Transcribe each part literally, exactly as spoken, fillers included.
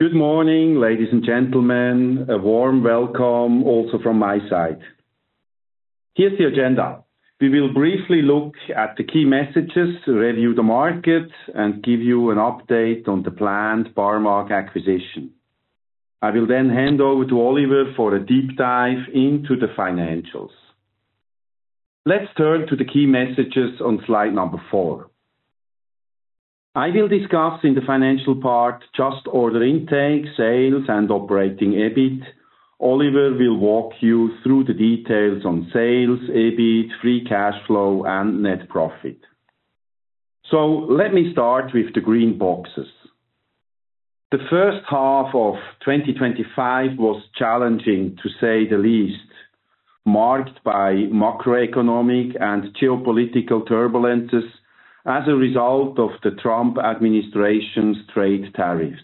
Good morning, ladies and gentlemen. A warm welcome also from my side. Here's the agenda. We will briefly look at the key messages, review the market, and give you an update on the planned Barmag acquisition. I will then hand over to Oliver for a deep dive into the financials. Let's turn to the key messages on slide number four. I will discuss in the financial part just order intake, sales, and operating EBIT. Oliver will walk you through the details on sales, EBIT, free cash flow, and net profit. So let me start with the green boxes. The first half of twenty twenty-five was challenging, to say the least, marked by macroeconomic and geopolitical turbulences as a result of the Trump administration's trade tariffs.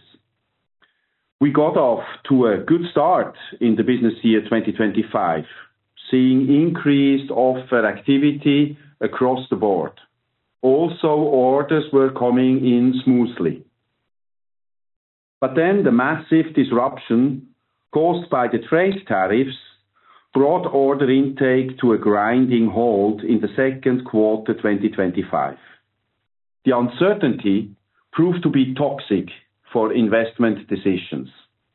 We got off to a good start in the business year twenty twenty-five, seeing increased offer activity across the board. Also, orders were coming in smoothly. But then the massive disruption caused by the trade tariffs brought order intake to a grinding halt in the second quarter twenty twenty-five. The uncertainty proved to be toxic for investment decisions.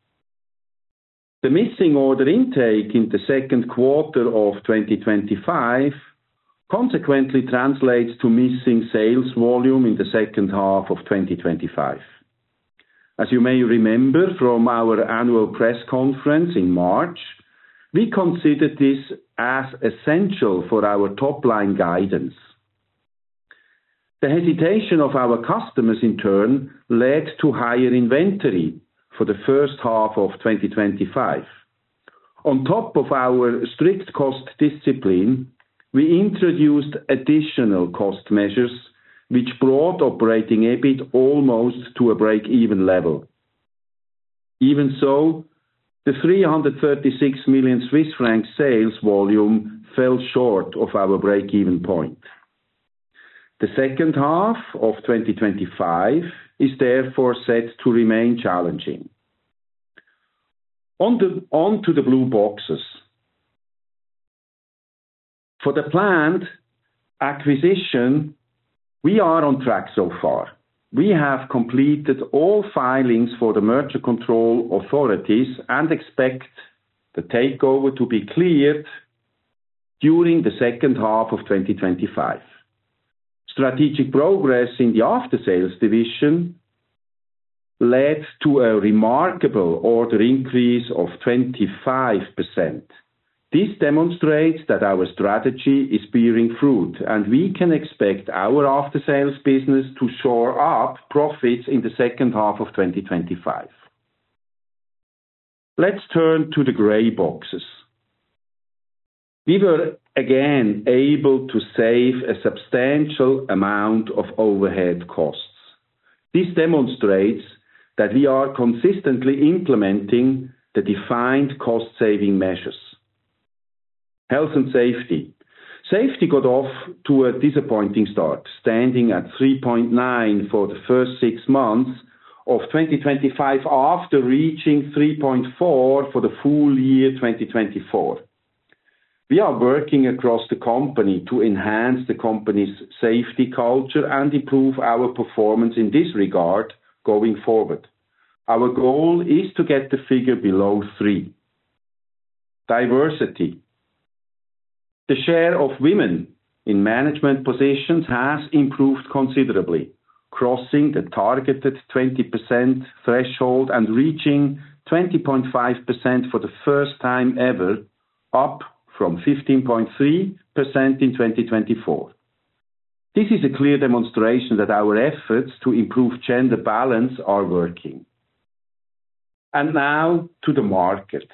The missing order intake in the second quarter of twenty twenty-five consequently translates to missing sales volume in the second half of twenty twenty-five. As you may remember from our annual press conference in March, we considered this as essential for our top-line guidance. The hesitation of our customers, in turn, led to higher inventory for the first half of twenty twenty-five. On top of our strict cost discipline, we introduced additional cost measures which brought operating EBIT almost to a break-even level. Even so, the three hundred thirty-six million Swiss franc sales volume fell short of our break-even point. The second half of twenty twenty-five is therefore set to remain challenging. On, the, on to the blue boxes. For the planned acquisition, we are on track so far. We have completed all filings for the merger control authorities and expect the takeover to be cleared during the second half of twenty twenty-five. Strategic progress in the after-sales division led to a remarkable order increase of twenty-five percent. This demonstrates that our strategy is bearing fruit, and we can expect our after-sales business to shore up profits in the second half of twenty twenty-five. Let's turn to the grey boxes. We were again able to save a substantial amount of overhead costs. This demonstrates that we are consistently implementing the defined cost-saving measures. Health and safety. Safety got off to a disappointing start, standing at three point nine for the first six months of twenty twenty-five after reaching three point four for the full year twenty twenty-four. We are working across the company to enhance the company's safety culture and improve our performance in this regard going forward. Our goal is to get the figure below three. Diversity. The share of women in management positions has improved considerably, crossing the targeted twenty percent threshold and reaching twenty point five percent for the first time ever, up from fifteen point three percent in twenty twenty-four. This is a clear demonstration that our efforts to improve gender balance are working. And now to the market.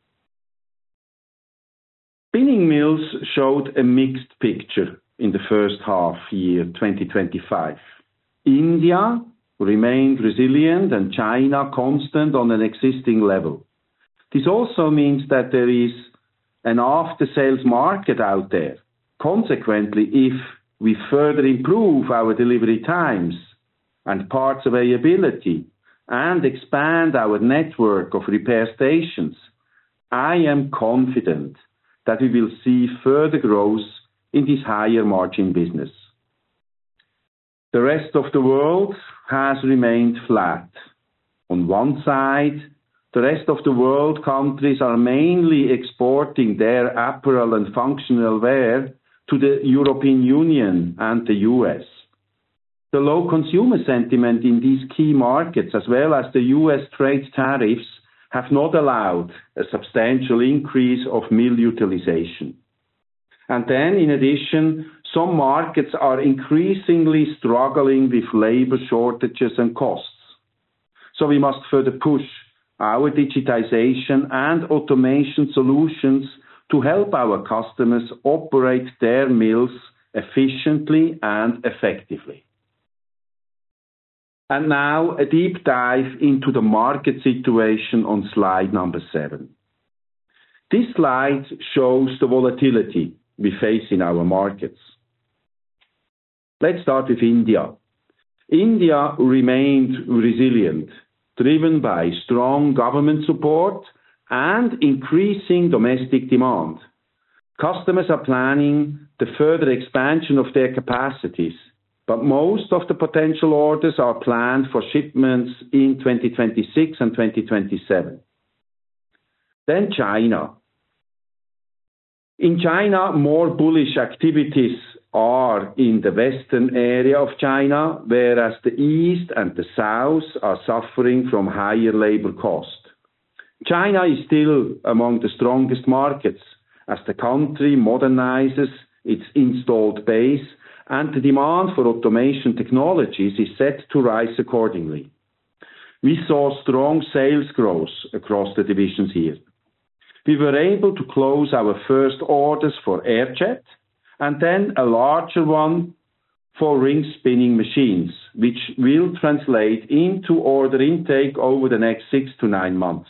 Spinning mills showed a mixed picture in the first half year twenty twenty-five. India remained resilient and China constant on an existing level. This also means that there is an after-sales market out there. Consequently, if we further improve our delivery times and parts availability, and expand our network of repair stations, I am confident that we will see further growth in this higher margin business. The rest of the world has remained flat. On one side, the rest of the world countries are mainly exporting their apparel and functional wear to the European Union and the U S. The low consumer sentiment in these key markets, as well as the U S trade tariffs, have not allowed a substantial increase of mill utilization. And then, in addition, some markets are increasingly struggling with labor shortages and costs. So we must further push our digitization and automation solutions to help our customers operate their mills efficiently and effectively. And now a deep dive into the market situation on slide number seven. This slide shows the volatility we face in our markets. Let's start with India. India remained resilient, driven by strong government support and increasing domestic demand. Customers are planning the further expansion of their capacities, but most of the potential orders are planned for shipments in twenty twenty-six and twenty twenty-seven. Then China. In China, more bullish activities are in the western area of China, whereas the east and the south are suffering from higher labor cost. China is still among the strongest markets as the country modernizes its installed base and the demand for automation technologies is set to rise accordingly. We saw strong sales growth across the divisions here. We were able to close our first orders for air-jet and then a larger one for ring spinning machines, which will translate into order intake over the next six to nine months.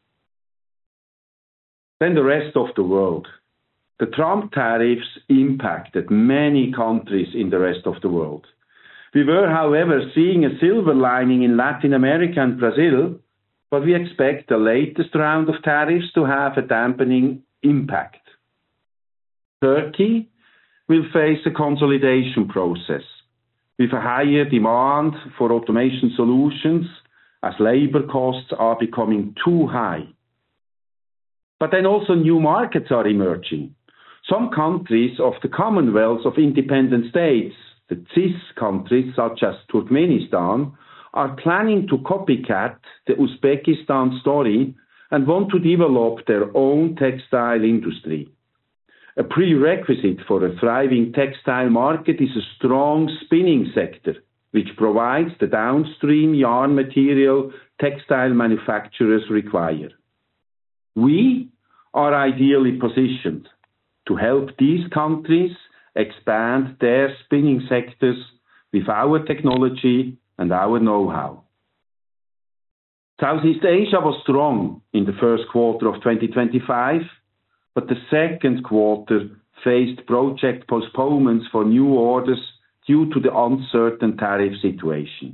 Then the rest of the world. The Trump tariffs impacted many countries in the rest of the world. We were, however, seeing a silver lining in Latin America and Brazil, but we expect the latest round of tariffs to have a dampening impact. Turkey will face a consolidation process with a higher demand for automation solutions as labor costs are becoming too high. But then also new markets are emerging. Some countries of the Commonwealth of Independent States, the C I S countries such as Turkmenistan, are planning to copycat the Uzbekistan story and want to develop their own textile industry. A prerequisite for a thriving textile market is a strong spinning sector, which provides the downstream yarn material textile manufacturers require. We are ideally positioned to help these countries expand their spinning sectors with our technology and our know-how. Southeast Asia was strong in the first quarter of twenty twenty-five, but the second quarter faced project postponements for new orders due to the uncertain tariff situation.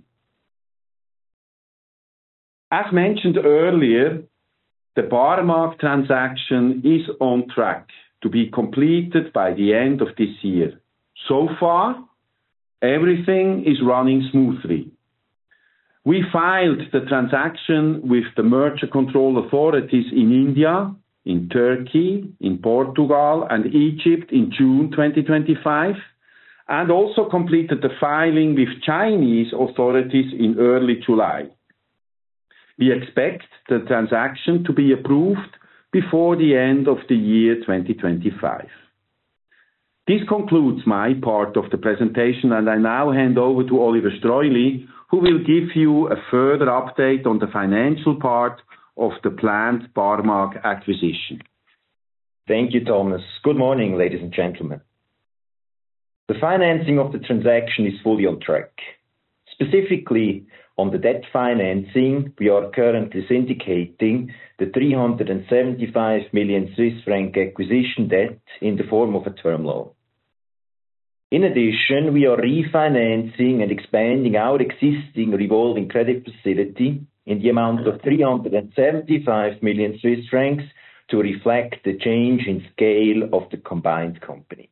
As mentioned earlier, the Barmag transaction is on track to be completed by the end of this year. So far, everything is running smoothly. We filed the transaction with the merger control authorities in India, in Turkey, in Portugal, and Egypt in June twenty twenty-five, and also completed the filing with Chinese authorities in early July. We expect the transaction to be approved before the end of the year twenty twenty-five. This concludes my part of the presentation, and I now hand over to Oliver Streuli, who will give you a further update on the financial part of the planned Barmag acquisition. Thank you, Thomas. Good morning, ladies and gentlemen. The financing of the transaction is fully on track. Specifically, on the debt financing, we are currently syndicating the three hundred seventy-five million Swiss franc acquisition debt in the form of a term loan. In addition, we are refinancing and expanding our existing revolving credit facility in the amount of three hundred seventy-five million Swiss francs to reflect the change in scale of the combined company.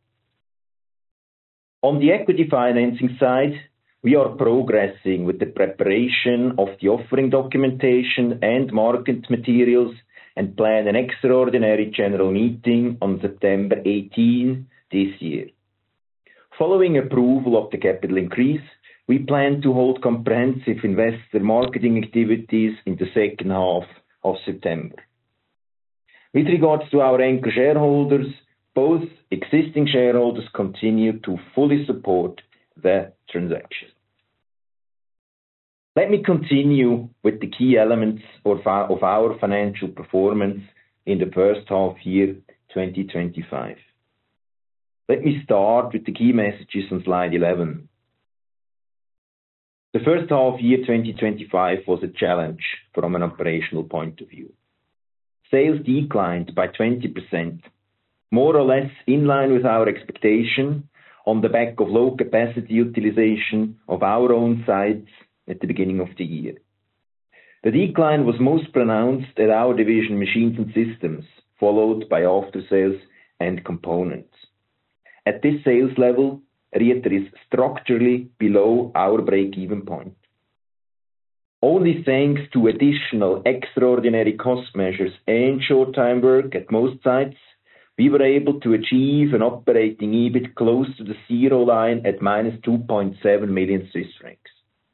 On the equity financing side, we are progressing with the preparation of the offering documentation and market materials and plan an extraordinary general meeting on September eighteenth this year. Following approval of the capital increase, we plan to hold comprehensive investor marketing activities in the second half of September. With regards to our anchor shareholders, both existing shareholders continue to fully support the transaction. Let me continue with the key elements of our, of our financial performance in the first half year twenty twenty-five. Let me start with the key messages on slide eleven. The first half year twenty twenty-five was a challenge from an operational point of view. Sales declined by twenty percent, more or less in line with our expectation on the back of low capacity utilization of our own sites at the beginning of the year. The decline was most pronounced at our division Machines and Systems, followed by After Sales and Components. At this sales level, Rieter is structurally below our break-even point. Only thanks to additional extraordinary cost measures and short-time work at most sites, we were able to achieve an operating EBIT close to the zero line at minus two point seven million Swiss francs.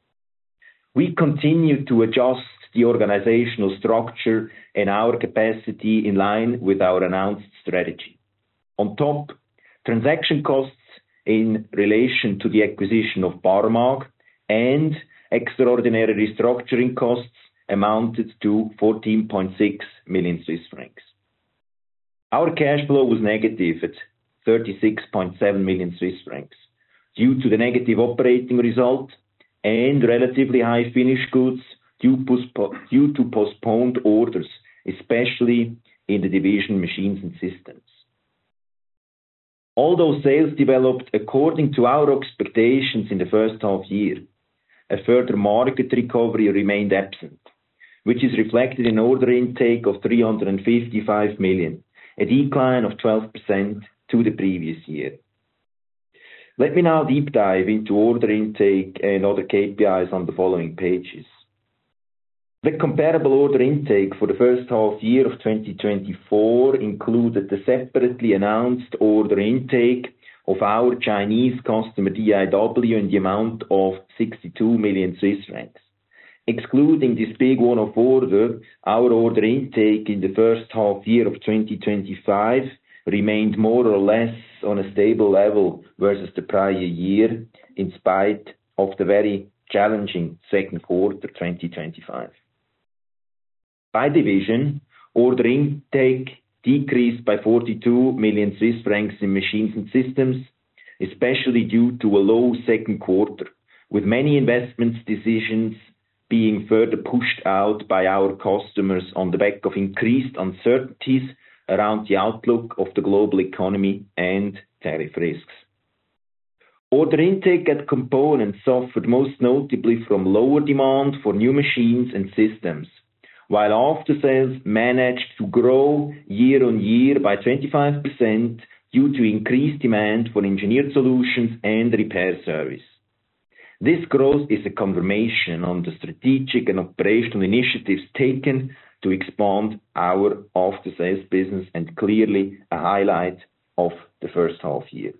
We continue to adjust the organizational structure and our capacity in line with our announced strategy. On top, transaction costs in relation to the acquisition of Barmag and extraordinary restructuring costs amounted to fourteen point six million Swiss francs. Our cash flow was negative at thirty-six point seven million Swiss francs due to the negative operating result and relatively high finished goods due, postpo- due to postponed orders, especially in the division Machines and Systems. Although sales developed according to our expectations in the first half year, a further market recovery remained absent, which is reflected in order intake of three hundred fifty-five million, a decline of twelve percent to the previous year. Let me now deep dive into order intake and other K P Is on the following pages. The comparable order intake for the first half year of twenty twenty-four included the separately announced order intake of our Chinese customer D I W in the amount of sixty-two million Swiss francs. Excluding this big one-off order, our order intake in the first half year of twenty twenty-five remained more or less on a stable level versus the prior year, in spite of the very challenging second quarter twenty twenty-five. By division, order intake decreased by forty-two million Swiss francs in Machines and Systems, especially due to a low second quarter, with many investment decisions being further pushed out by our customers on the back of increased uncertainties around the outlook of the global economy and tariff risks. Order intake at Components suffered most notably from lower demand for new machines and systems, while After Sales managed to grow year on year by twenty-five percent due to increased demand for engineered solutions and repair service. This growth is a confirmation on the strategic and operational initiatives taken to expand our After Sales business and clearly a highlight of the first half year.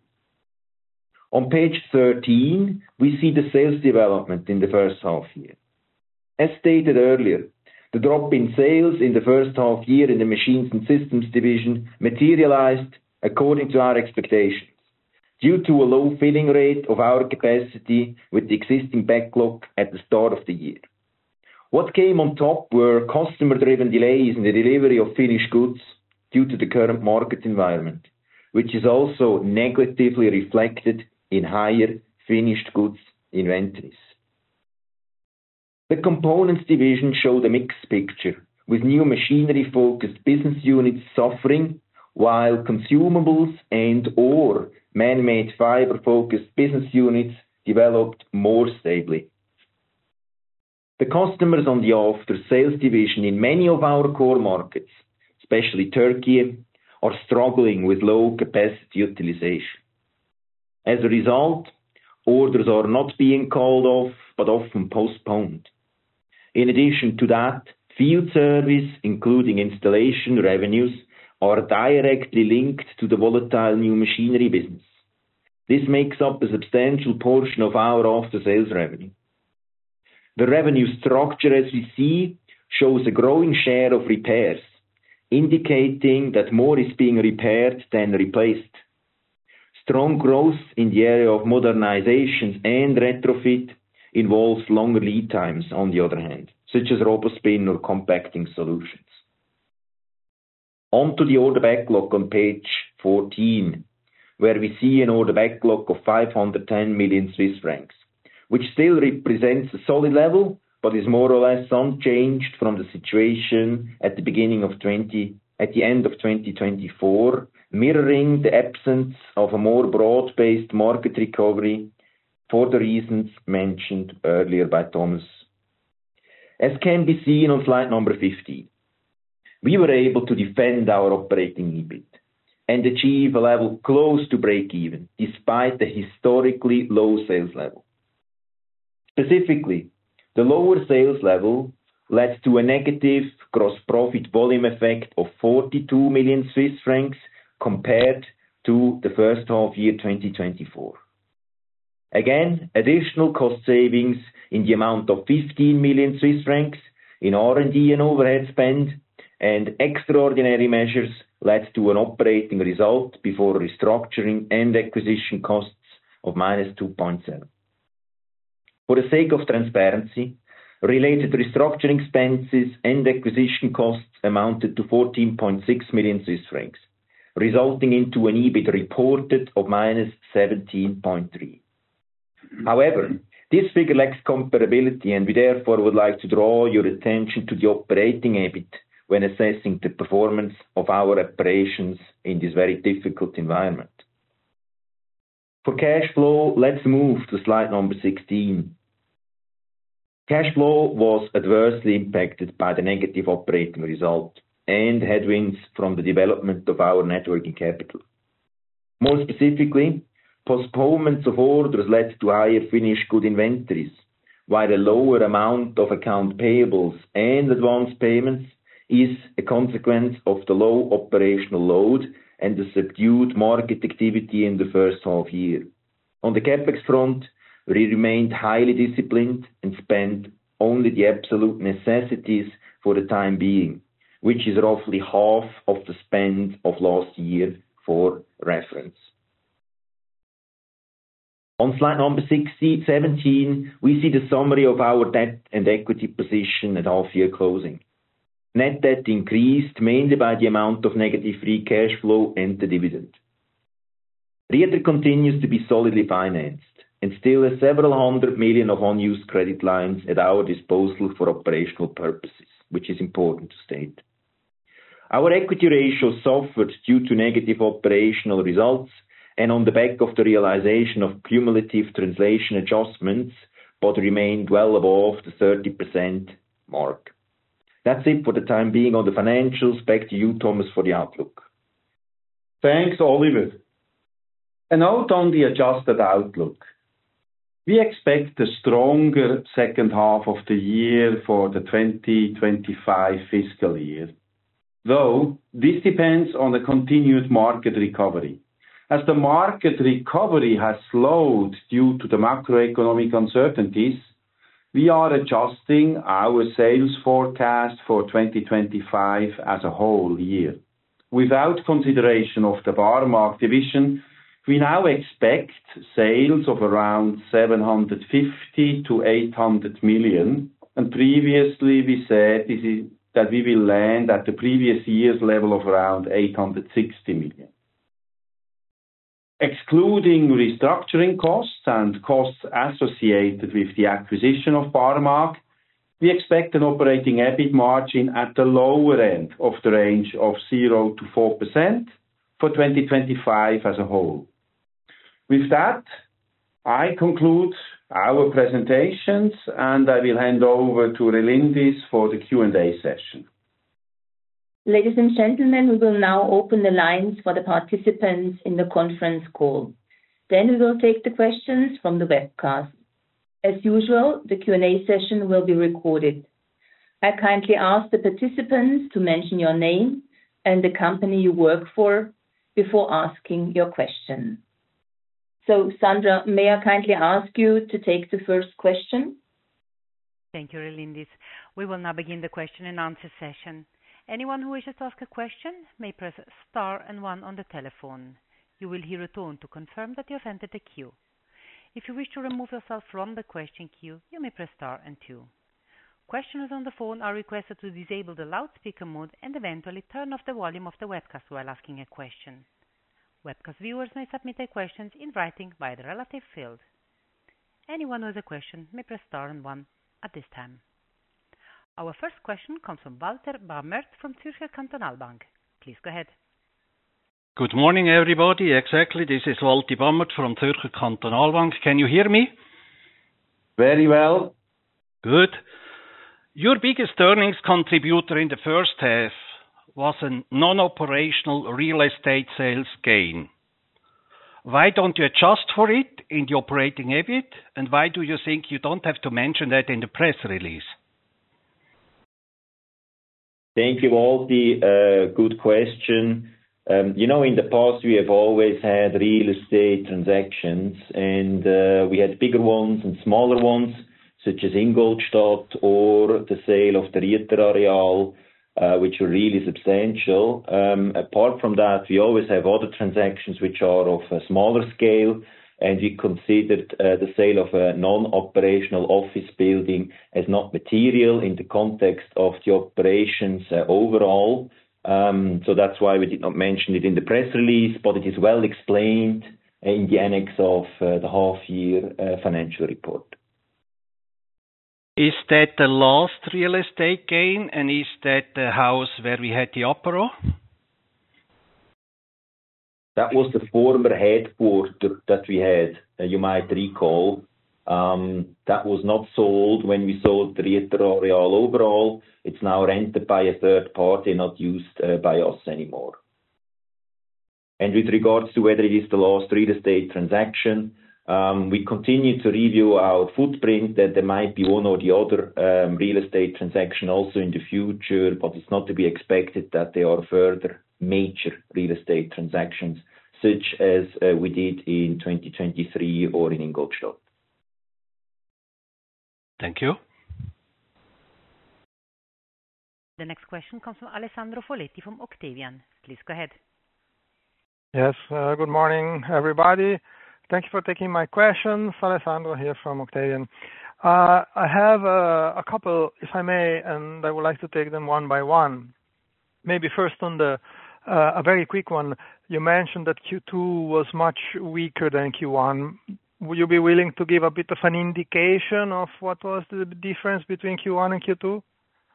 On page thirteen, we see the sales development in the first half year. As stated earlier, the drop in sales in the first half year in the Machines and Systems division materialized according to our expectations, due to a low filling rate of our capacity with the existing backlog at the start of the year. What came on top were customer-driven delays in the delivery of finished goods due to the current market environment, which is also negatively reflected in higher finished goods inventories. The Components division showed a mixed picture, with new machinery-focused business units suffering, while consumables and/or man-made fiber-focused business units developed more stably. The customers on the after-sales division in many of our core markets, especially Turkey, are struggling with low capacity utilization. As a result, orders are not being called off, but often postponed. In addition to that, field service, including installation revenues, are directly linked to the volatile new machinery business. This makes up a substantial portion of our after-sales revenue. The revenue structure, as we see, shows a growing share of repairs, indicating that more is being repaired than replaced. Strong growth in the area of modernizations and retrofit involves longer lead times, on the other hand, such as RoboSpin or compacting solutions. On to the order backlog on page fourteen, where we see an order backlog of five hundred ten million Swiss francs, which still represents a solid level, but is more or less unchanged from the situation at the beginning of twenty, at the end of twenty twenty-four, mirroring the absence of a more broad-based market recovery for the reasons mentioned earlier by Thomas. As can be seen on slide number fifteen, we were able to defend our operating E B I T and achieve a level close to break-even, despite the historically low sales level. Specifically, the lower sales level led to a negative gross profit volume effect of forty-two million Swiss francs compared to the first half year twenty twenty-four. Again, additional cost savings in the amount of fifteen million Swiss francs in R and D and overhead spend and extraordinary measures led to an operating result before restructuring and acquisition costs of minus two point seven. For the sake of transparency, related restructuring expenses and acquisition costs amounted to fourteen point six million Swiss francs, resulting into an E B I T reported of minus seventeen point three. However, this figure lacks comparability, and we therefore would like to draw your attention to the operating E B I T when assessing the performance of our operations in this very difficult environment. For cash flow, let's move to slide number sixteen. Cash flow was adversely impacted by the negative operating result and headwinds from the development of our net working capital. More specifically, postponements of orders led to higher finished good inventories, while a lower amount of account payables and advance payments is a consequence of the low operational load and the subdued market activity in the first half year. On the CapEx front, we remained highly disciplined and spent only the absolute necessities for the time being, which is roughly half of the spend of last year for reference. On slide number sixteen, seventeen, we see the summary of our debt and equity position at half-year closing. Net debt increased mainly by the amount of negative free cash flow and the dividend. Rieter continues to be solidly financed and still has several hundred million of unused credit lines at our disposal for operational purposes, which is important to state. Our equity ratio suffered due to negative operational results and on the back of the realization of cumulative translation adjustments, but remained well above the thirty percent mark. That's it for the time being on the financials. Back to you, Thomas, for the outlook. Thanks, Oliver. A note on the adjusted outlook. We expect a stronger second half of the year for the twenty twenty-five fiscal year, though this depends on the continued market recovery. As the market recovery has slowed due to the macroeconomic uncertainties, we are adjusting our sales forecast for twenty twenty-five as a whole year. Without consideration of the Barmag division, we now expect sales of around seven hundred fifty to eight hundred million, and previously we said this is, that we will land at the previous year's level of around eight hundred sixty million. Excluding restructuring costs and costs associated with the acquisition of Barmag, we expect an operating E B I T margin at the lower end of the range of zero to four percent for twenty twenty-five as a whole. With that, I conclude our presentations, and I will hand over to Relindis for the Q and A session. Ladies and gentlemen, we will now open the lines for the participants in the conference call. Then we will take the questions from the webcast. As usual, the Q and A session will be recorded. I kindly ask the participants to mention your name and the company you work for before asking your question. So, Sandra, may I kindly ask you to take the first question? Thank you, Relindis. We will now begin the question and answer session. Anyone who wishes to ask a question may press star and one on the telephone. You will hear a tone to confirm that you have entered the queue. If you wish to remove yourself from the question queue, you may press star and two. Questioners on the phone are requested to disable the loudspeaker mode and eventually turn off the volume of the webcast while asking a question. Webcast viewers may submit their questions in writing via the relative field. Anyone who has a question may press star and one at this time. Our first question comes from Walter Bamert from Zürcher Kantonalbank. Please go ahead. Good morning, everybody. Exactly, this is Walter Bamert from Zürcher Kantonalbank. Can you hear me? Very well. Good. Your biggest earnings contributor in the first half was a non-operational real estate sales gain. Why don't you adjust for it in the operating EBIT, and why do you think you don't have to mention that in the press release? Thank you, Walter. Uh, good question. Um, you know, in the past we have always had real estate transactions, and uh, we had bigger ones and smaller ones, such as Ingolstadt or the sale of the Rieter Areal, uh, which are really substantial. Um, apart from that, we always have other transactions which are of a smaller scale, and we considered uh, the sale of a non-operational office building as not material in the context of the operations uh, overall. Um, so that's why we did not mention it in the press release, but it is well explained in the annex of uh, the half-year uh, financial report. Is that the last real estate gain, and is that the house where we had the apéro? That was the former headquarters that we had, uh, you might recall. Um, that was not sold when we sold the Rieter Areal overall. It's now rented by a third party, not used uh, by us anymore. And with regards to whether it is the last real estate transaction, um, we continue to review our footprint, that there might be one or the other um, real estate transaction also in the future, but it's not to be expected that there are further major real estate transactions, such as uh, we did in twenty twenty-three or in Ingolstadt. Thank you. The next question comes from Alessandro Foletti from Octavian. Please go ahead. Yes, uh, good morning, everybody. Thank you for taking my questions. Alessandro here from Octavian. Uh, I have uh, a couple, if I may, and I would like to take them one by one. Maybe first on the uh, a very quick one. You mentioned that Q two was much weaker than Q one. Would you be willing to give a bit of an indication of what was the difference between Q one and Q two?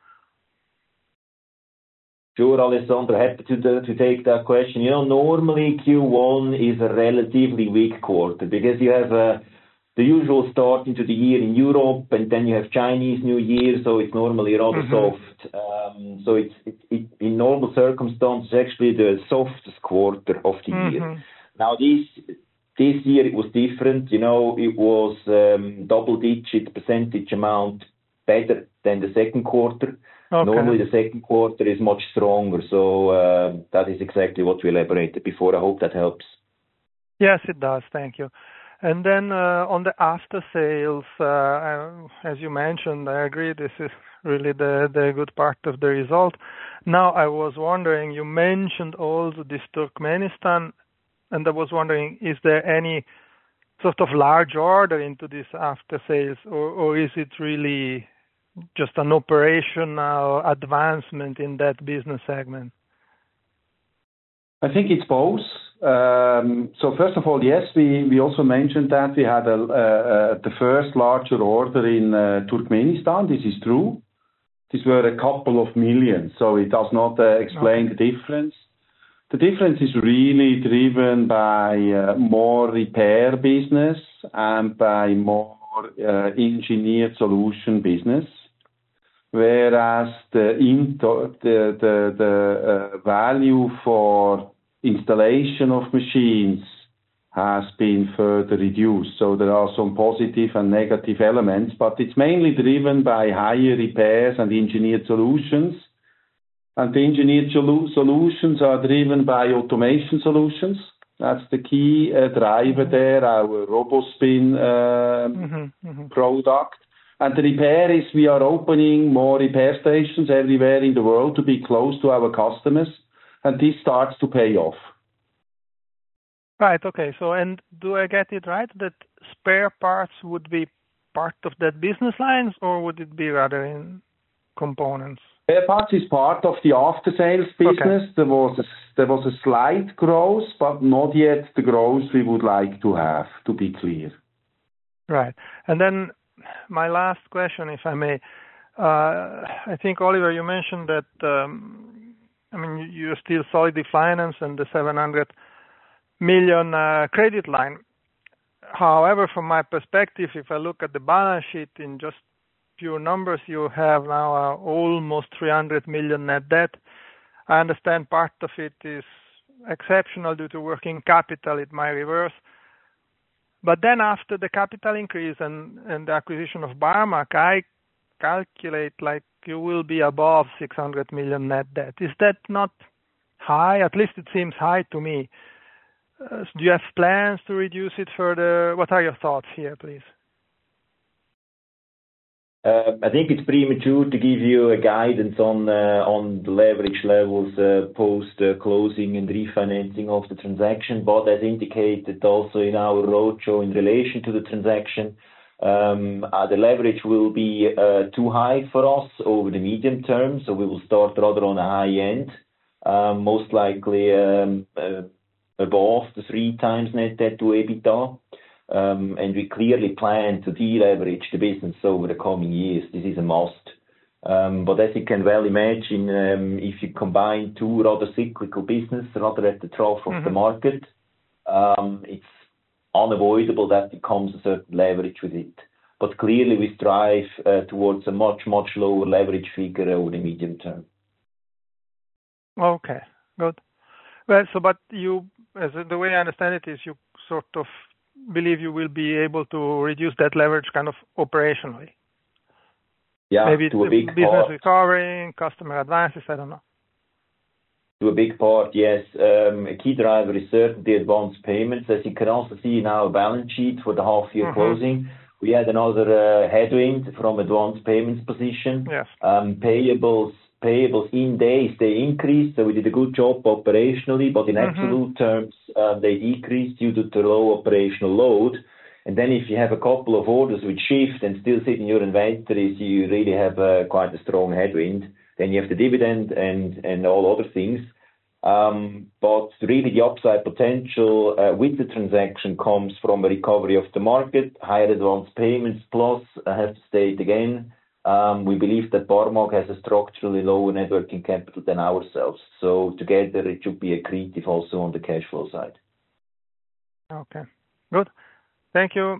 Sure, Alessandro, happy to, to take that question. You know, normally Q one is a relatively weak quarter because you have uh, the usual start into the year in Europe, and then you have Chinese New Year, so it's normally rather mm-hmm. soft. Um, so it's it, it, in normal circumstances actually the softest quarter of the mm-hmm. year. Now this this year it was different. You know, it was um, double-digit percentage amount better than the second quarter. Okay. Normally the second quarter is much stronger, so uh, that is exactly what we elaborated before. I hope that helps. Yes, it does. Thank you. And then uh, on the after sales, uh, as you mentioned, I agree this is really the, the good part of the result. Now I was wondering, you mentioned also this Turkmenistan, and I was wondering, is there any sort of large order into this after sales, or, or is it really just an operational advancement in that business segment? I think it's both. Um, so first of all, yes, we, we also mentioned that we had a, uh, the first larger order in uh, Turkmenistan. This is true. These were a couple of millions, so it does not uh, explain okay. the difference. The difference is really driven by uh, more repair business and by more uh, engineered solution business, whereas the into, the the, the uh, value for installation of machines has been further reduced. So there are some positive and negative elements, but it's mainly driven by higher repairs and engineered solutions. And the engineered solutions are driven by automation solutions. That's the key uh, driver there, our RoboSpin uh, mm-hmm, mm-hmm. product. And the repair is we are opening more repair stations everywhere in the world to be close to our customers, and this starts to pay off. Right, okay. So, and do I get it right that spare parts would be part of that business lines, or would it be rather in components? Spare parts is part of the after-sales business. Okay. There was a, there was a slight growth, but not yet the growth we would like to have, to be clear. Right. And then my last question, if I may. Uh, I think, Oliver, you mentioned that, um, I mean, you're still solidly financed and the seven hundred million uh, credit line. However, from my perspective, if I look at the balance sheet in just pure numbers, you have now uh, almost three hundred million net debt. I understand part of it is exceptional due to working capital, it might reverse. But then after the capital increase and, and the acquisition of Barmag, I calculate like you will be above six hundred million net debt. Is that not high? At least it seems high to me. Uh, do you have plans to reduce it further? What are your thoughts here, please? Uh, I think it's premature to give you a guidance on uh, on the leverage levels uh, post uh, closing and refinancing of the transaction. But as indicated also in our roadshow in relation to the transaction, um, uh, the leverage will be uh, too high for us over the medium term. So we will start rather on a high end, um, most likely um, uh, above the three times net debt to EBITDA. Um, and we clearly plan to deleverage the business over the coming years. This is a must. Um, but as you can well imagine, um, if you combine two rather cyclical business, rather at the trough of mm-hmm. the market, um, it's unavoidable that there comes a certain leverage with it. But clearly we strive uh, towards a much, much lower leverage figure over the medium term. Okay, good. Well, so but you, as the way I understand it is you sort of believe you will be able to reduce that leverage kind of operationally. Yeah, maybe to a big business part. recovering, customer advances, I don't know. To a big part, yes. Um, a key driver is certainly advance payments. As you can also see in our balance sheet for the half year mm-hmm. closing, we had another uh, headwind from advance payments position. Yes. Um, payables Payables in days, they increased, so we did a good job operationally, but in mm-hmm. absolute terms, um, they decreased due to the low operational load. And then if you have a couple of orders which shift and still sit in your inventories, you really have uh, quite a strong headwind. Then you have the dividend and, and all other things. Um, but really the upside potential uh, with the transaction comes from a recovery of the market, higher advance payments, plus, I have to state again, Um, we believe that Barmag has a structurally lower net working capital than ourselves. So together it should be accretive also on the cash flow side. Okay, good. Thank you.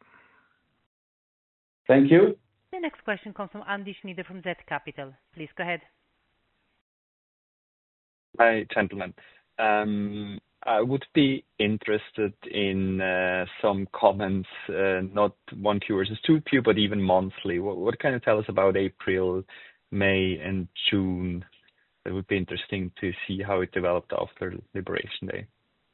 Thank you. The next question comes from Andy Schnieder from Z Capital. Please go ahead. Hi, gentlemen. Um, I would be interested in uh, some comments, uh, not one Q versus two Q, but even monthly. What, what can you tell us about April, May, and June? It would be interesting to see how it developed after Liberation Day.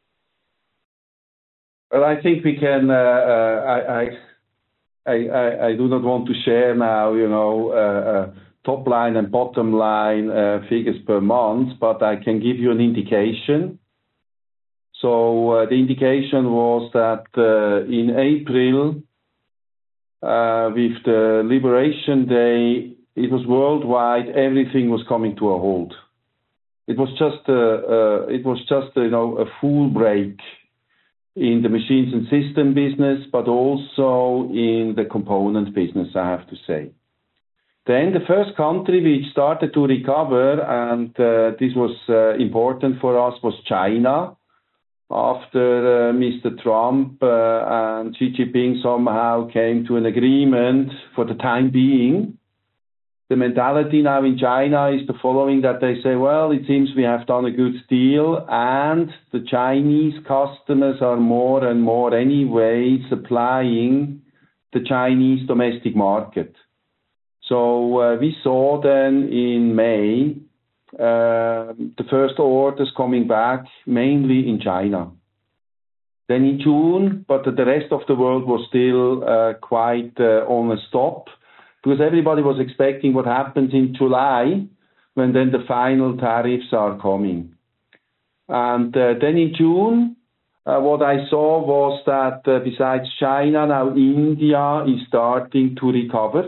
Well, I think we can. Uh, uh, I, I, I, I do not want to share now, you know, uh, uh, top line and bottom line uh, figures per month, but I can give you an indication. So uh, the indication was that uh, in April, uh, with the Liberation Day, it was worldwide, everything was coming to a halt. It was just, uh, uh, it was just, you know, a full break in the machines and system business, but also in the component business, I have to say. Then the first country which started to recover, and uh, this was uh, important for us, was China. After uh, Mister Trump uh, and Xi Jinping somehow came to an agreement for the time being, the mentality now in China is the following, that they say, well, it seems we have done a good deal, and the Chinese customers are more and more anyway supplying the Chinese domestic market. So uh, we saw then in May uh, the first orders coming back, mainly in China. Then in June, but the rest of the world was still uh, quite uh, on a stop, because everybody was expecting what happens in July, when then the final tariffs are coming. And uh, then in June, uh, what I saw was that uh, besides China, now India is starting to recover.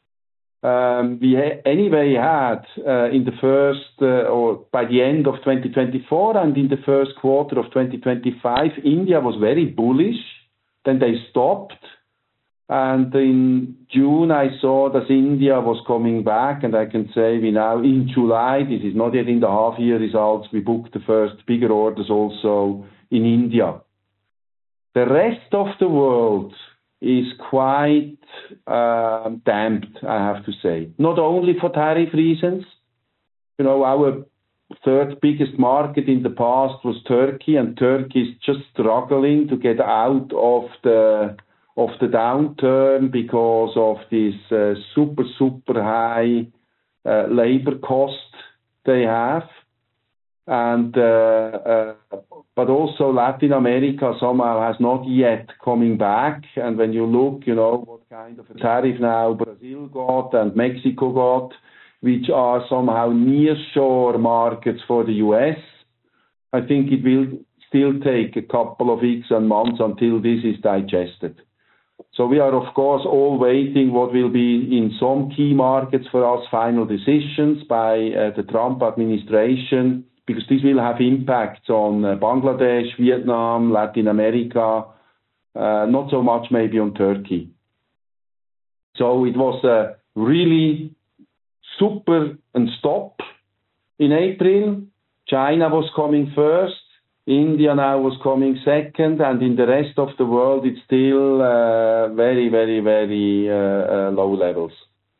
Um, we ha- anyway had uh, in the first, uh, or by the end of twenty twenty-four and in the first quarter of twenty twenty-five, India was very bullish. Then they stopped. And in June, I saw that India was coming back, and I can say we now in July, this is not yet in the half-year results, we booked the first bigger orders also in India. The rest of the world is quite uh, damped, I have to say. Not only for tariff reasons. You know, our third biggest market in the past was Turkey, and Turkey is just struggling to get out of the of the downturn because of this uh, super, super high uh, labor cost they have. And, uh, uh, but also Latin America somehow has not yet coming back. And when you look, you know, what kind of a tariff now Brazil got and Mexico got, which are somehow nearshore markets for the U S, I think it will still take a couple of weeks and months until this is digested. So we are, of course, all waiting what will be in some key markets for us final decisions by uh, the Trump administration, because this will have impacts on uh, Bangladesh, Vietnam, Latin America, uh, not so much maybe on Turkey. So it was a really super and stop in April. China was coming first. India now was coming second, and in the rest of the world, it's still uh, very, very, very uh, uh, low levels.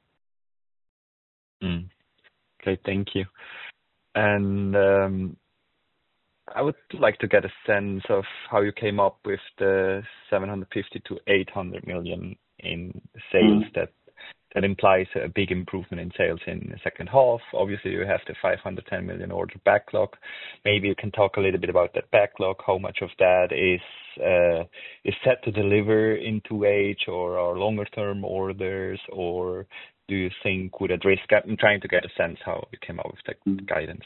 Mm. Okay, thank you. And um, I would like to get a sense of how you came up with the seven hundred fifty to eight hundred million in sales. Mm. That that implies a big improvement in sales in the second half. Obviously, you have the five hundred ten million order backlog. Maybe you can talk a little bit about that backlog. How much of that is uh, is set to deliver in two H, or are longer term orders, or do you think would at risk? I'm trying to get a sense how you came up with the guidance.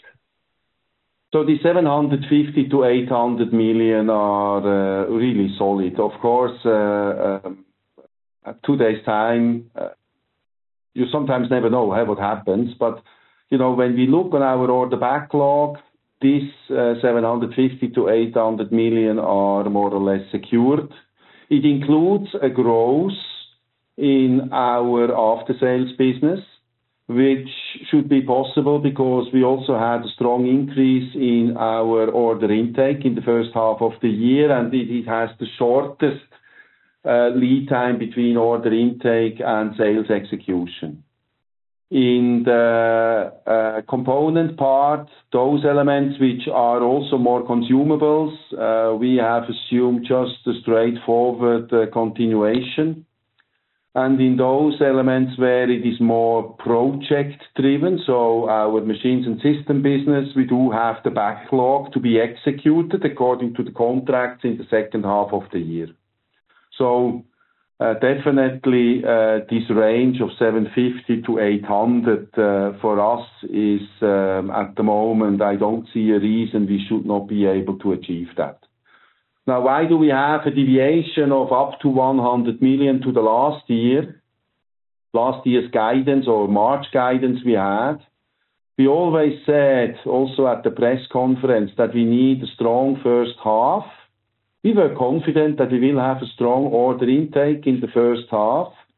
So the seven hundred fifty to eight hundred million are uh, really solid. Of course, uh, um, at two days' time, uh, you sometimes never know hey, what happens. But, you know, when we look on our order backlog, these uh, seven hundred fifty to eight hundred million are more or less secured. It includes a growth in our after-sales business, which should be possible because we also had a strong increase in our order intake in the first half of the year, and it, it has the shortest uh, lead time between order intake and sales execution. In the uh, component part, those elements which are also more consumables, uh, we have assumed just a straightforward uh, continuation. And in those elements where it is more project-driven, so our machines and system business, we do have the backlog to be executed according to the contracts in the second half of the year. So uh, definitely uh, this range of seven fifty to eight hundred uh, for us is um, at the moment, I don't see a reason we should not be able to achieve that. Now, why do we have a deviation of up to one hundred million to the last year? Last year's guidance or March guidance we had. We always said, also at the press conference, that we need a strong first half. We were confident that we will have a strong order intake in the first half.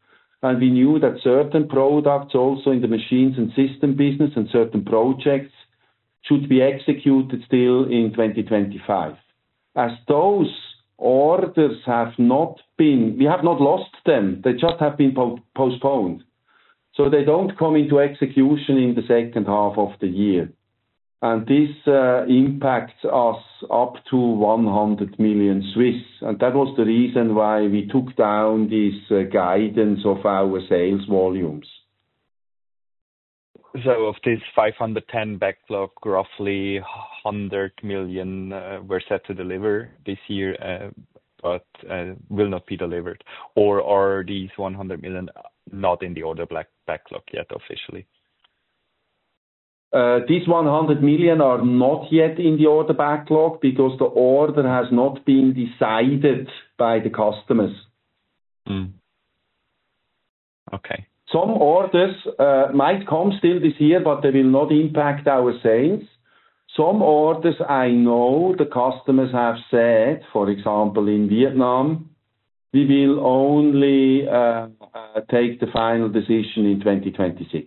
and we knew that certain products also in the machines and system business and certain projects should be executed still in twenty twenty-five. As those orders have not been, we have not lost them, they just have been po- postponed. So they don't come into execution in the second half of the year. And this uh, impacts us up to one hundred million Swiss. And that was the reason why we took down this uh, guidance of our sales volumes. So of this five hundred ten backlog, roughly one hundred million uh, were set to deliver this year, uh, but uh, will not be delivered. Or are these one hundred million not in the order black backlog yet officially? Uh, these one hundred million are not yet in the order backlog because the order has not been decided by the customers. Mm. Okay. Some orders uh, might come still this year, but they will not impact our sales. Some orders I know the customers have said, for example, in Vietnam, we will only uh, uh, take the final decision in twenty twenty-six.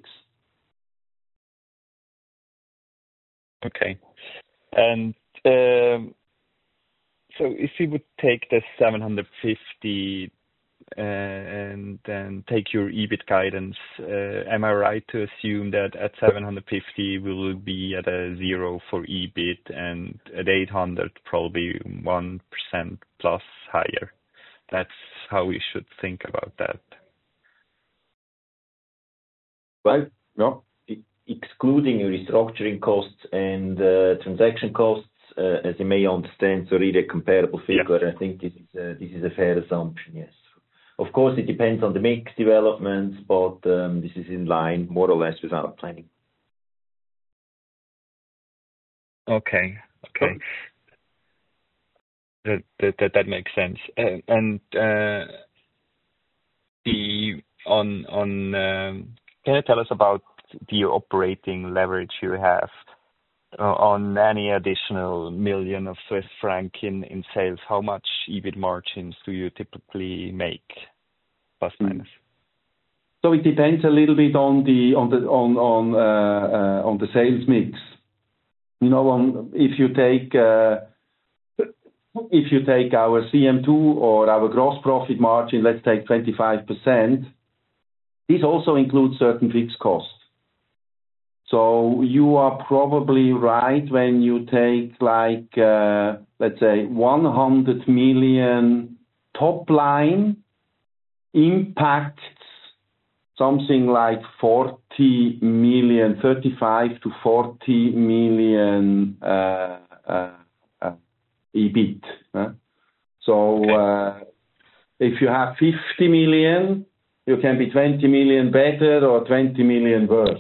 Okay. And um, so if we would take the seven hundred fifty uh, and then take your E B I T guidance, uh, am I right to assume that at seven hundred fifty we will be at a zero for E B I T and at eight hundred probably one percent plus higher? That's how we should think about that. Well, no. Excluding restructuring costs and uh, transaction costs, uh, as you may understand, so really a comparable figure. Yeah. I think this is a, this is a fair assumption, yes. Of course, it depends on the mix developments, but um, this is in line more or less with our planning. Okay. Okay. That that that, that makes sense. Uh, and uh, the on on um, can you tell us about the operating leverage you have uh, on any additional million of Swiss franc in, in sales? How much E B I T margins do you typically make, plus minus? So it depends a little bit on the on the on on uh, uh, on the sales mix. You know, on if you take uh, if you take our C M two or our gross profit margin, let's take twenty-five percent. This also includes certain fixed costs. So you are probably right when you take like, uh, let's say, one hundred million top line impacts something like forty million, thirty-five to forty million uh, uh, uh, E B I T. Huh? So uh, if you have fifty million, you can be twenty million better or twenty million worse.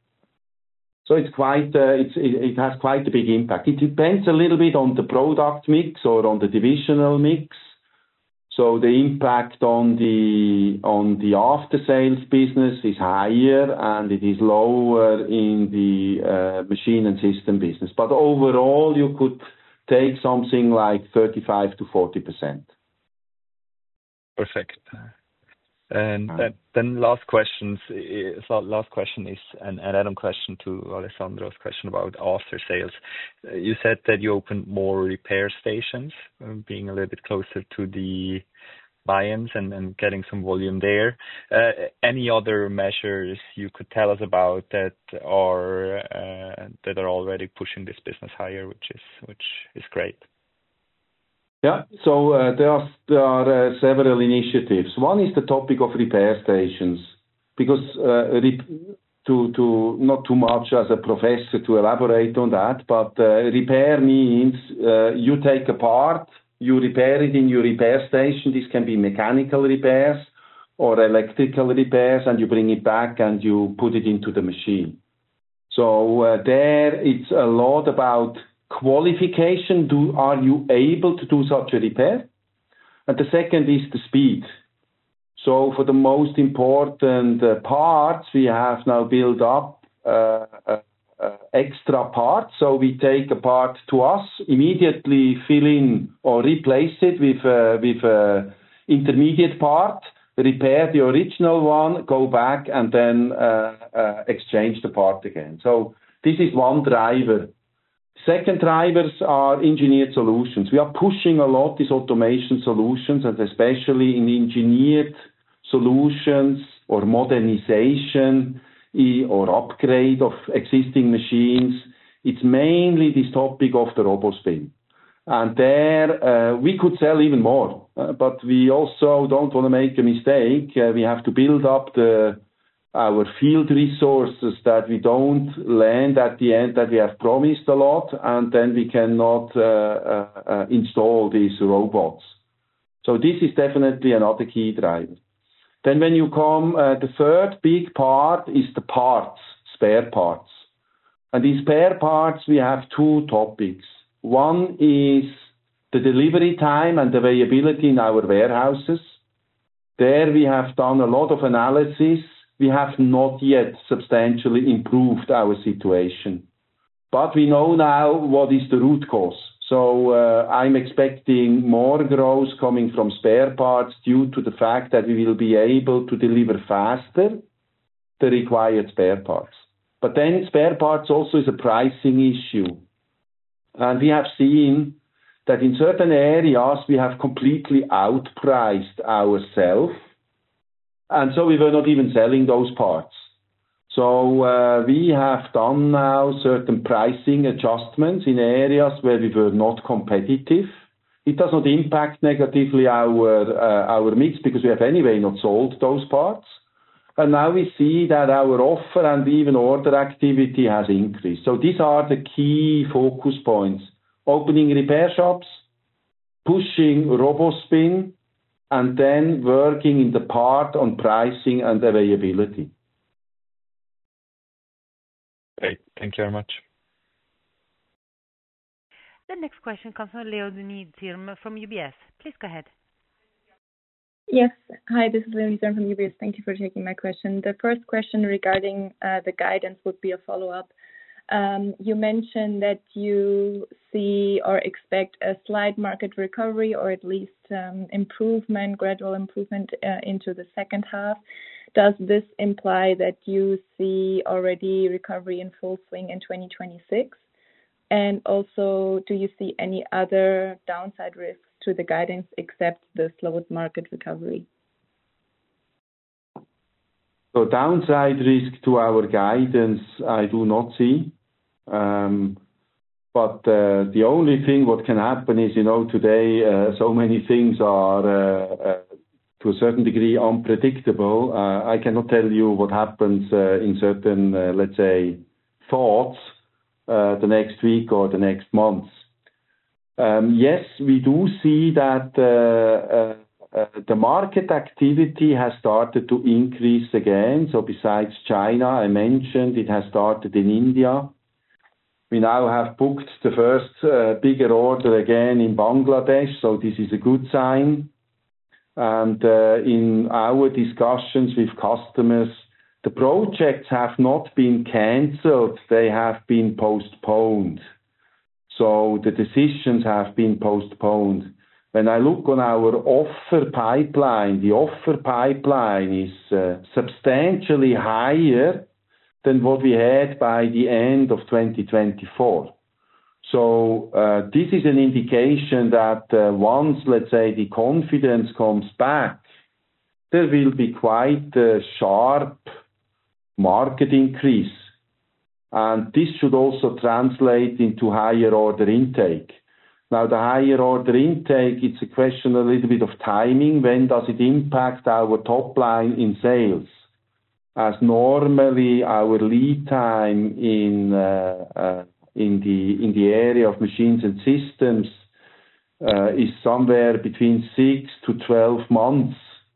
So it's quite, uh, it's, it, it has quite a big impact. It depends a little bit on the product mix or on the divisional mix. So the impact on the on the after sales business is higher and it is lower in the uh, machine and system business. But overall, you could take something like thirty-five to forty percent. Perfect. And then, then last questions. Last question is an, an add-on question to Alessandro's question about after sales. You said that you opened more repair stations, um, being a little bit closer to the buy-ins and, and getting some volume there. Uh, any other measures you could tell us about that are uh, that are already pushing this business higher, which is which is great. Yeah, so uh, there are, there are uh, several initiatives. One is the topic of repair stations, because uh, re- to, to not too much as a professor to elaborate on that, but uh, repair means uh, you take a part, you repair it in your repair station. This can be mechanical repairs or electrical repairs, and you bring it back and you put it into the machine. So uh, there it's a lot about qualification. Do are you able to do such a repair? And the second is the speed. So for the most important uh, parts, we have now built up uh, uh, uh, extra parts. So we take a part to us, immediately fill in or replace it with uh, with uh, intermediate part. repair the original one, go back, and then uh, uh, exchange the part again. So this is one driver. Second drivers are engineered solutions. We are pushing a lot these automation solutions, and especially in engineered solutions or modernization or upgrade of existing machines. It's mainly this topic of the RoboSpin. And there uh, we could sell even more, uh, but we also don't want to make a mistake. Uh, we have to build up the our field resources that we don't land at the end that we have promised a lot, and then we cannot uh, uh, uh, install these robots. So this is definitely another key driver. Then when you come, uh, the third big part is the parts, spare parts. And in spare parts, we have two topics. One is the delivery time and availability in our warehouses. There we have done a lot of analysis. We have not yet substantially improved our situation. But we know now what is the root cause. So uh, I'm expecting more growth coming from spare parts due to the fact that we will be able to deliver faster the required spare parts. But then spare parts also is a pricing issue. And we have seen that in certain areas we have completely outpriced ourselves. And so we were not even selling those parts. So uh, we have done now certain pricing adjustments in areas where we were not competitive. It does not impact negatively our uh, our mix because we have anyway not sold those parts. And now we see that our offer and even order activity has increased. So these are the key focus points. Opening repair shops, pushing RoboSpin, and then working in the part on pricing and availability. Great. Thank you very much. The next question comes from Leonie Zirm from U B S. Please go ahead. Yes. Hi, this is Leonie Zirm from U B S. Thank you for taking my question. The first question regarding uh, the guidance would be a follow-up. Um, you mentioned that you see or expect a slight market recovery or at least um, improvement, gradual improvement uh, into the second half. Does this imply that you see already recovery in full swing in twenty twenty-six? And also, do you see any other downside risks to the guidance except the slowed market recovery? So downside risk to our guidance, I do not see. Um, but uh, the only thing what can happen is, you know, today uh, so many things are uh, uh, to a certain degree unpredictable. Uh, I cannot tell you what happens uh, in certain, uh, let's say, thoughts uh, the next week or the next month. Um, yes, we do see that uh, uh, uh, the market activity has started to increase again. So besides China, I mentioned it has started in India. We now have booked the first uh, bigger order again in Bangladesh, so this is a good sign. And uh, in our discussions with customers, the projects have not been cancelled, they have been postponed. So the decisions have been postponed. When I look on our offer pipeline, the offer pipeline is uh, substantially higher than what we had by the end of twenty twenty-four. So uh, this is an indication that uh, once, let's say, the confidence comes back, there will be quite a sharp market increase. And this should also translate into higher order intake. Now, the higher order intake, it's a question a little bit of timing. When does it impact our top line in sales? As normally our lead time in uh, uh, in the in the area of machines and systems uh, is somewhere between six to twelve months.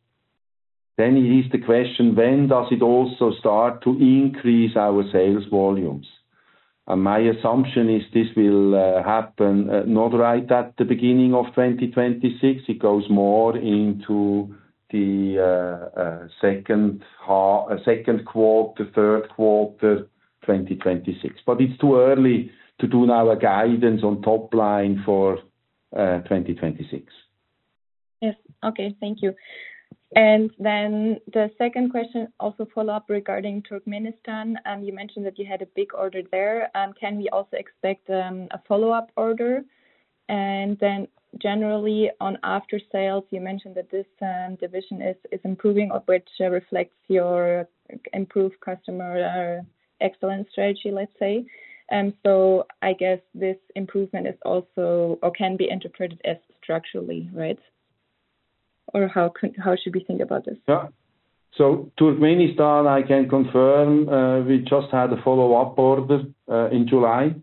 Then it is the question, when does it also start to increase our sales volumes? And my assumption is this will uh, happen uh, not right at the beginning of twenty twenty-six. It goes more into the uh, uh, second half, uh, second quarter, third quarter, twenty twenty-six. But it's too early to do now a guidance on top line for uh, twenty twenty-six. Yes. Okay. Thank you. And then the second question, also follow up regarding Turkmenistan. Um, you mentioned that you had a big order there. Um, can we also expect um, a follow-up order? And then generally on after sales, you mentioned that this um, division is, is improving, which uh, reflects your improved customer uh, excellence strategy, let's say. Um, so I guess this improvement is also, or can be interpreted as structurally, right? Or how could, how should we think about this? Yeah. So Turkmenistan, I can confirm, uh, we just had a follow-up order uh, in July.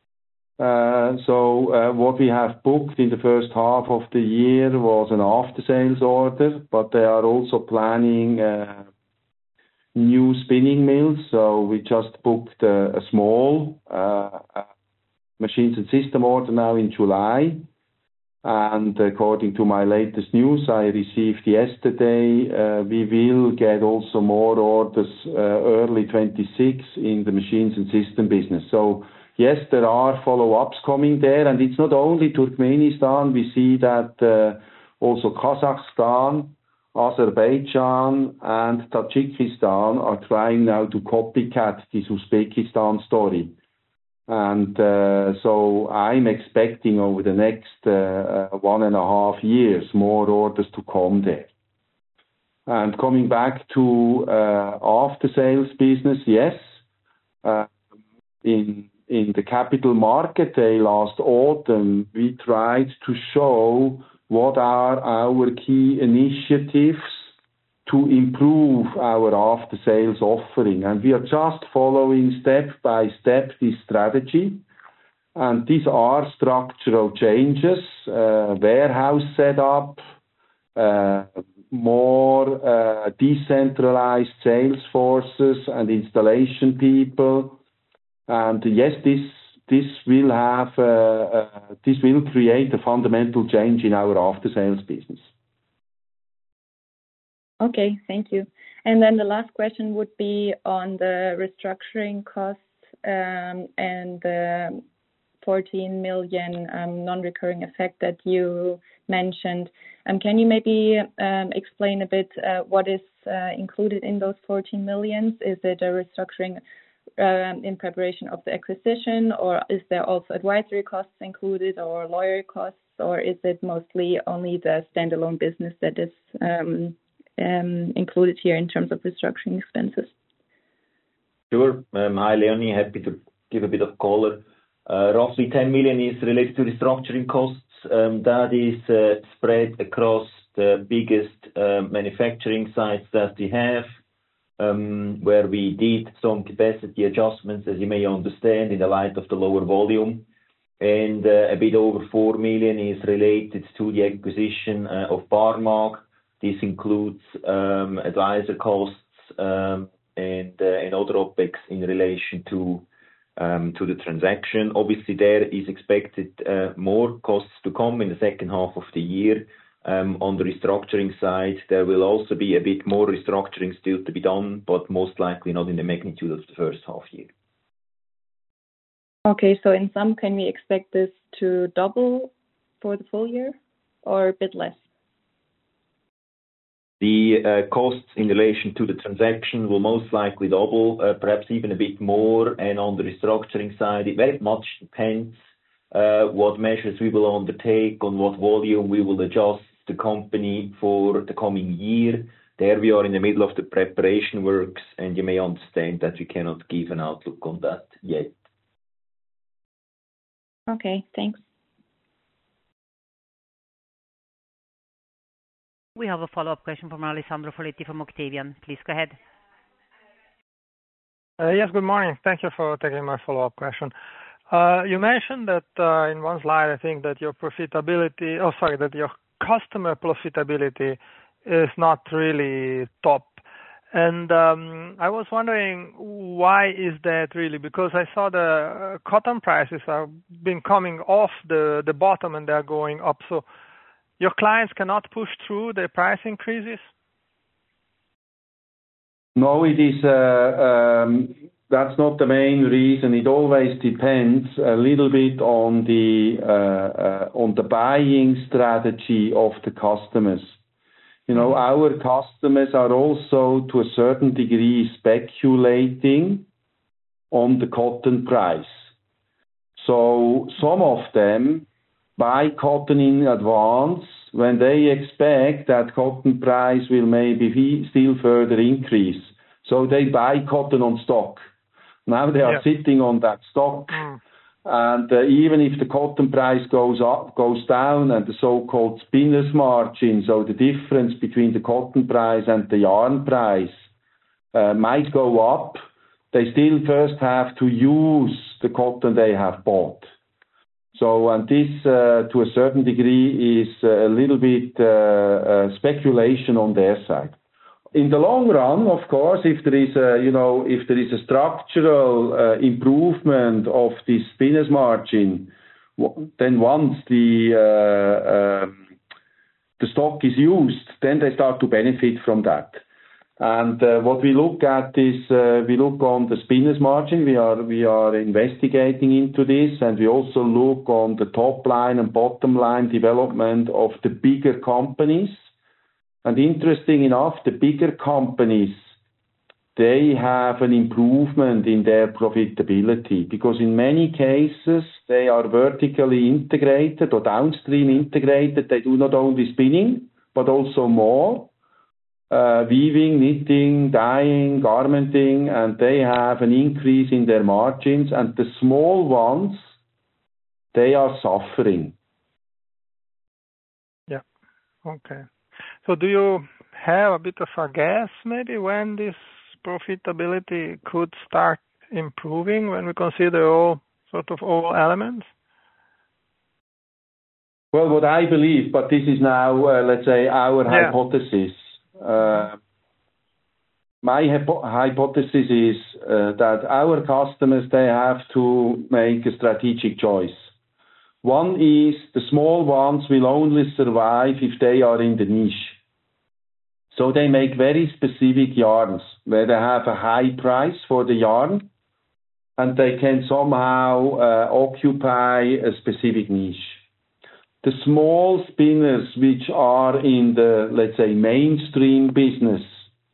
Uh, so uh, what we have booked in the first half of the year was an after-sales order, but they are also planning uh, new spinning mills. So we just booked a, a small uh, machines and system order now in July. And according to my latest news I received yesterday, uh, we will get also more orders uh, early twenty-six in the machines and system business. So yes, there are follow-ups coming there, and it's not only Turkmenistan. We see that uh, also Kazakhstan, Azerbaijan, and Tajikistan are trying now to copycat this Uzbekistan story. And uh, so I'm expecting over the next uh, one and a half years more orders to come there. And coming back to uh, after-sales business, yes, uh, in in the capital market day last autumn, we tried to show what are our key initiatives to improve our after-sales offering. And we are just following step by step this strategy. And these are structural changes, uh, warehouse setup, uh, more uh, decentralized sales forces and installation people. And yes, this this will have uh, uh, this will create a fundamental change in our after-sales business. Okay, thank you. And then the last question would be on the restructuring costs um, and the fourteen million um, non-recurring effect that you mentioned. Um, can you maybe um, explain a bit uh, what is uh, included in those fourteen millions? Is it a restructuring um, in preparation of the acquisition, or is there also advisory costs included, or lawyer costs, or is it mostly only the standalone business that is um, Um, included here in terms of restructuring expenses? Sure. Um, hi, Leonie. Happy to give a bit of color. Uh, roughly ten million is related to restructuring costs. Um, that is uh, spread across the biggest uh, manufacturing sites that we have, um, where we did some capacity adjustments, as you may understand, in the light of the lower volume. And uh, a bit over four million is related to the acquisition uh, of Barmag. This includes um, advisor costs um, and, uh, and other OpEx in relation to um, to the transaction. Obviously, there is expected uh, more costs to come in the second half of the year. Um, on the restructuring side, there will also be a bit more restructuring still to be done, but most likely not in the magnitude of the first half year. Okay, so in sum, can we expect this to double for the full year or a bit less? The uh, costs in relation to the transaction will most likely double, uh, perhaps even a bit more. And on the restructuring side, it very much depends uh, what measures we will undertake, on what volume we will adjust the company for the coming year. There we are in the middle of the preparation works, and you may understand that we cannot give an outlook on that yet. Okay, thanks. We have a follow-up question from Alessandro Foletti from Octavian. Please go ahead. Uh, yes, good morning. Thank you for taking my follow-up question. Uh, you mentioned that uh, in one slide, I think that your profitability, oh sorry, that your customer profitability is not really top. And um, I was wondering, why is that really? Because I saw the uh, cotton prices have been coming off the, the bottom and they're going up. So your clients cannot push through the price increases? No, it is. Uh, um, that's not the main reason. It always depends a little bit on the uh, uh, on the buying strategy of the customers. You know, our customers are also, to a certain degree, speculating on the cotton price. So some of them buy cotton in advance when they expect that cotton price will maybe still further increase. So they buy cotton on stock. Now they are yeah. sitting on that stock. Mm. And uh, even if the cotton price goes up, goes down, and the so-called spinner's margin, so the difference between the cotton price and the yarn price uh, might go up, they still first have to use the cotton they have bought. So, and this, uh, to a certain degree, is a little bit uh, uh, speculation on their side. In the long run, of course, if there is a, you know, if there is a structural uh, improvement of this spinner's margin, then once the uh, um, the stock is used, then they start to benefit from that. And uh, what we look at is uh, we look on the spinner's margin. We are we are investigating into this, and we also look on the top line and bottom line development of the bigger companies. And interesting enough, the bigger companies, they have an improvement in their profitability, because in many cases they are vertically integrated or downstream integrated. They do not only spinning, but also more. Uh, weaving, knitting, dyeing, garmenting, and they have an increase in their margins. And the small ones, they are suffering. Yeah. Okay. So do you have a bit of a guess maybe when this profitability could start improving, when we consider all sort of all elements? Well, what I believe, but this is now, uh, let's say, our yeah. hypothesis. Uh, my hypo- hypothesis is uh, that our customers, they have to make a strategic choice. One is the small ones will only survive if they are in the niche. So they make very specific yarns where they have a high price for the yarn, and they can somehow uh, occupy a specific niche. The small spinners, which are in the, let's say, mainstream business,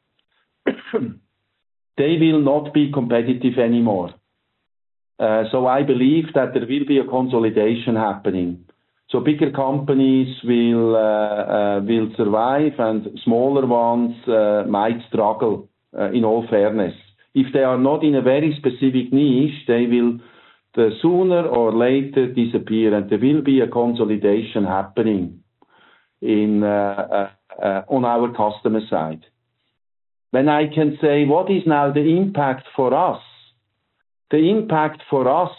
they will not be competitive anymore. Uh, so I believe that there will be a consolidation happening. So bigger companies will uh, uh, will survive, and smaller ones uh, might struggle, uh, in all fairness. If they are not in a very specific niche, they will the sooner or later disappear, and there will be a consolidation happening in uh, uh, uh, on our customer side. Then I can say, what is now the impact for us? The impact for us,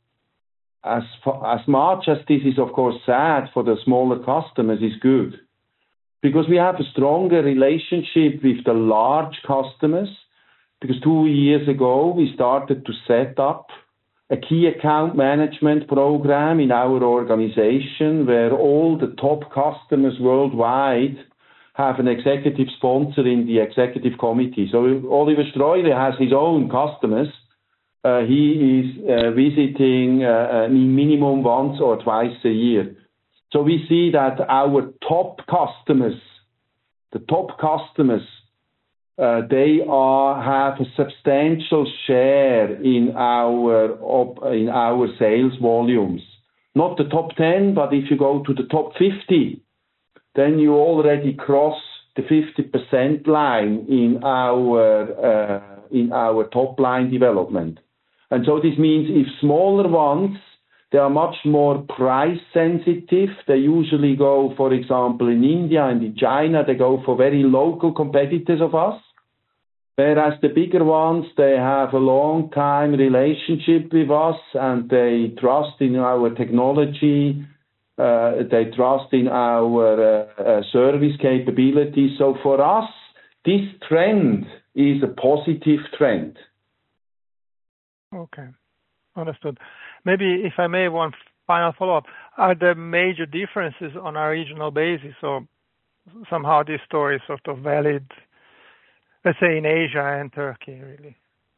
as as much as this is of course sad for the smaller customers, is good, because we have a stronger relationship with the large customers. Because two years ago we started to set up a key account management program in our organization, where all the top customers worldwide have an executive sponsor in the executive committee. So Oliver Streuli has his own customers. Uh, he is uh, visiting uh, minimum once or twice a year. So we see that our top customers, the top customers, uh, they are have a substantial share in our op, in our sales volumes. Not the top ten, but if you go to the top fifty, then you already cross the fifty percent line in our uh, in our top line development. And so this means if smaller ones, they are much more price sensitive. They usually go, for example, in India and in China, they go for very local competitors of us. Whereas the bigger ones, they have a long time relationship with us, and they trust in our technology. Uh, they trust in our uh, uh, service capabilities. So for us, this trend is a positive trend. Okay, understood. Maybe, if I may, one final follow-up. Are there major differences on a regional basis, or somehow this story is sort of valid, let's say, in Asia and Turkey, really?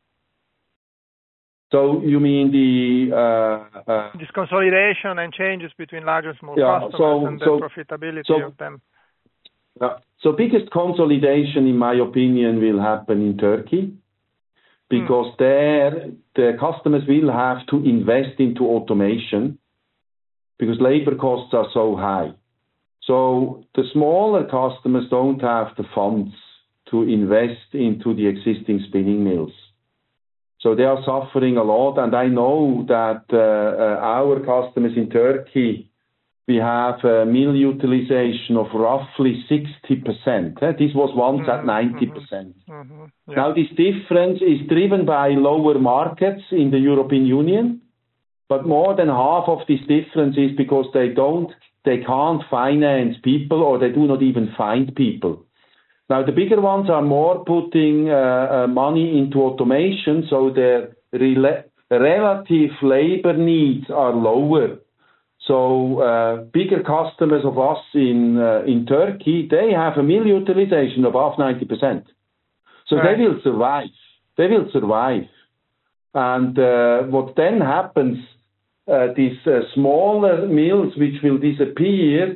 So you mean the... Uh, uh, this consolidation and changes between large and small yeah, customers, so, and the so, profitability so, of them? Yeah. So biggest consolidation, in my opinion, will happen in Turkey, because mm. there the customers will have to invest into automation because labor costs are so high. So the smaller customers don't have the funds to invest into the existing spinning mills. So they are suffering a lot, and I know that uh, uh, our customers in Turkey, we have a mill utilization of roughly sixty percent. Eh? This was once mm-hmm. at ninety percent. Mm-hmm. Yeah. Now this difference is driven by lower markets in the European Union, but more than half of this difference is because they don't, they can't finance people, or they do not even find people. Now the bigger ones are more putting uh, uh, money into automation, so their rela- relative labor needs are lower. So uh, bigger customers of us in uh, in Turkey, they have a mill utilization above ninety percent. So right. they will survive. They will survive. And uh, what then happens, uh, these uh, smaller mills which will disappear,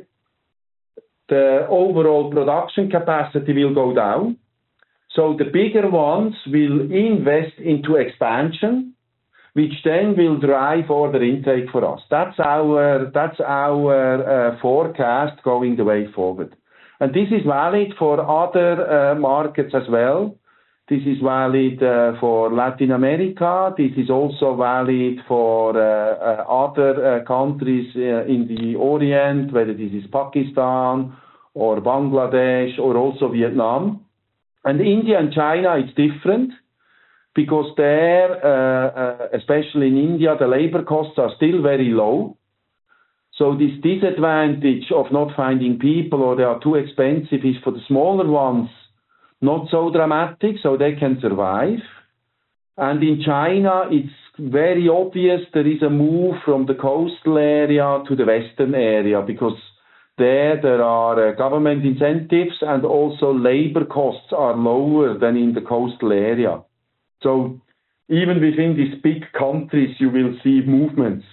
the overall production capacity will go down. So the bigger ones will invest into expansion, which then will drive order intake for us. That's our that's our uh, forecast going the way forward. And this is valid for other uh, markets as well. This is valid uh, for Latin America. This is also valid for uh, uh, other uh, countries uh, in the Orient, whether this is Pakistan or Bangladesh or also Vietnam. And India and China, it's different, because there, uh, uh, especially in India, the labor costs are still very low. So this disadvantage of not finding people, or they are too expensive, is for the smaller ones not so dramatic, so they can survive. And in China, it's very obvious there is a move from the coastal area to the western area, because there there are uh, government incentives, and also labor costs are lower than in the coastal area. So even within these big countries, you will see movements.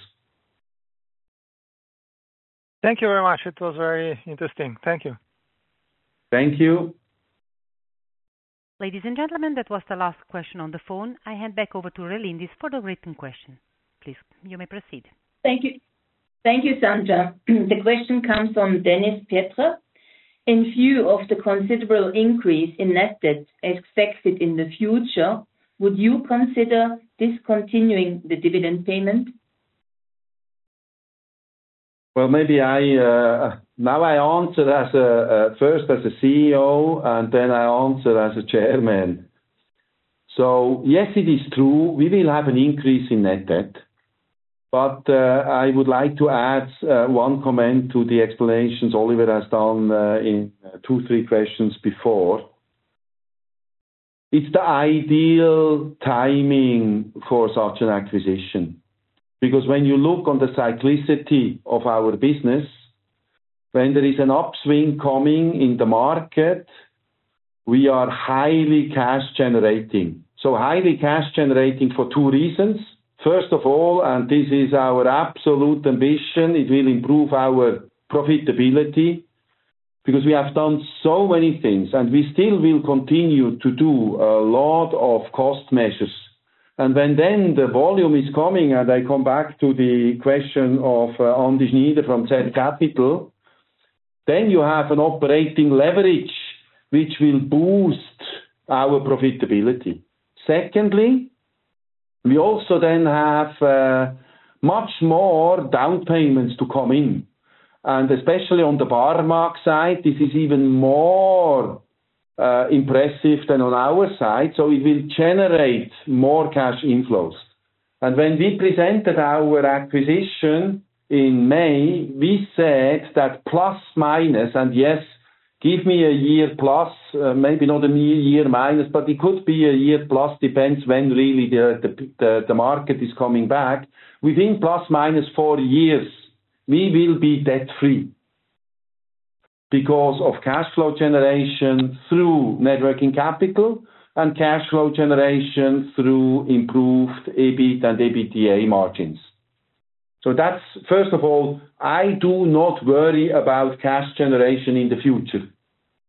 Thank you very much. It was very interesting. Thank you. Thank you. Ladies and gentlemen, that was the last question on the phone. I hand back over to Relindis for the written question. Please, you may proceed. Thank you. Thank you, Sandra. The question comes from Dennis Pietra. In view of the considerable increase in net debt expected in the future, would you consider discontinuing the dividend payment? Well, maybe I uh, now I answer as a uh, first as a C E O, and then I answer as a chairman. So yes, it is true, we will have an increase in net debt, but uh, I would like to add uh, one comment to the explanations Oliver has done uh, in uh, two, three questions before. It's the ideal timing for such an acquisition. Because when you look on the cyclicity of our business, when there is an upswing coming in the market, we are highly cash generating. So highly cash generating for two reasons. First of all, and this is our absolute ambition, it will improve our profitability, because we have done so many things, and we still will continue to do a lot of cost measures. And when then the volume is coming, and I come back to the question of uh, Andy Schneider from Z Capital, then you have an operating leverage which will boost our profitability. Secondly, we also then have uh, much more down payments to come in. And especially on the Barmag side, this is even more Uh, impressive than on our side, so it will generate more cash inflows. And when we presented our acquisition in May, we said that plus minus, and yes, give me a year plus, uh, maybe not a year minus, but it could be a year plus, depends when really the, the, the, the market is coming back. Within plus minus four years, we will be debt free, because of cash flow generation through net working capital and cash flow generation through improved EBIT and EBITDA margins. So that's, first of all, I do not worry about cash generation in the future.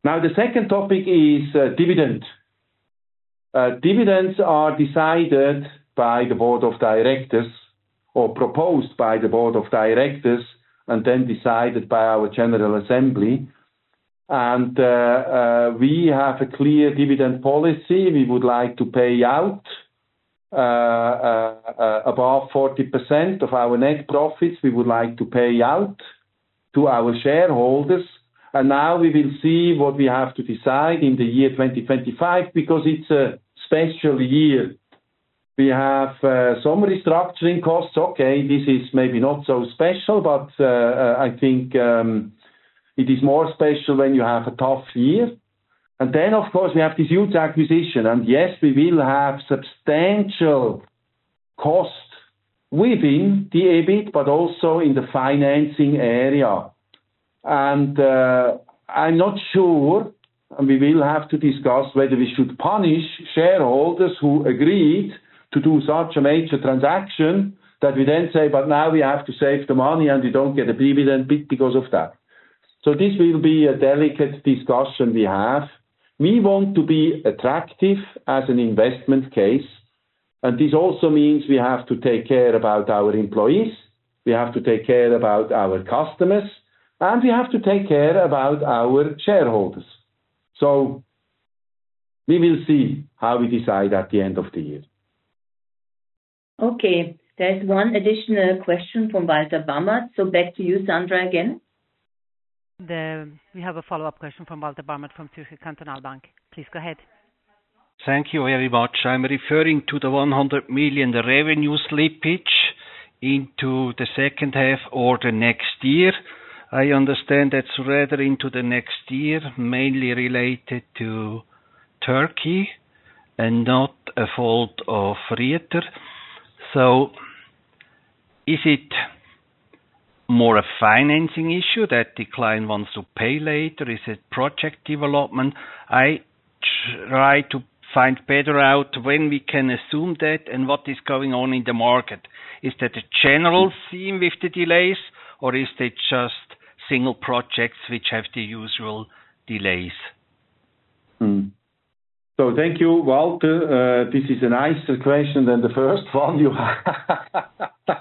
Now, the second topic is uh, dividend. Uh, dividends are decided by the board of directors or proposed by the board of directors and then decided by our general assembly. And uh, uh, we have a clear dividend policy. We would like to pay out uh, uh, uh, above forty percent of our net profits. We would like to pay out to our shareholders. And now we will see what we have to decide in the year twenty twenty-five, because it's a special year. We have uh, some restructuring costs. Okay, this is maybe not so special, but uh, uh, I think um, it is more special when you have a tough year. And then, of course, we have this huge acquisition. And yes, we will have substantial cost within the EBIT, but also in the financing area. And uh, I'm not sure, and we will have to discuss whether we should punish shareholders who agreed to do such a major transaction, that we then say, but now we have to save the money and we don't get a dividend because of that. So this will be a delicate discussion we have. We want to be attractive as an investment case. And this also means we have to take care about our employees. We have to take care about our customers. And we have to take care about our shareholders. So we will see how we decide at the end of the year. Okay. There's one additional question from Walter Bammert. So back to you, Sandra, again. The, we have a follow-up question from Walter Bammert from Zürcher Kantonalbank. Please go ahead. Thank you very much. I'm referring to the one hundred million the revenue slippage into the second half or the next year. I understand that's rather into the next year, mainly related to Turkey and not a fault of Rieter. So is it more a financing issue that the client wants to pay later? Is it project development? I try to find better out when we can assume that and what is going on in the market. Is that a general theme with the delays, or is it just single projects which have the usual delays? Hmm. So thank you, Walter. Uh, this is a nicer question than the first one you had.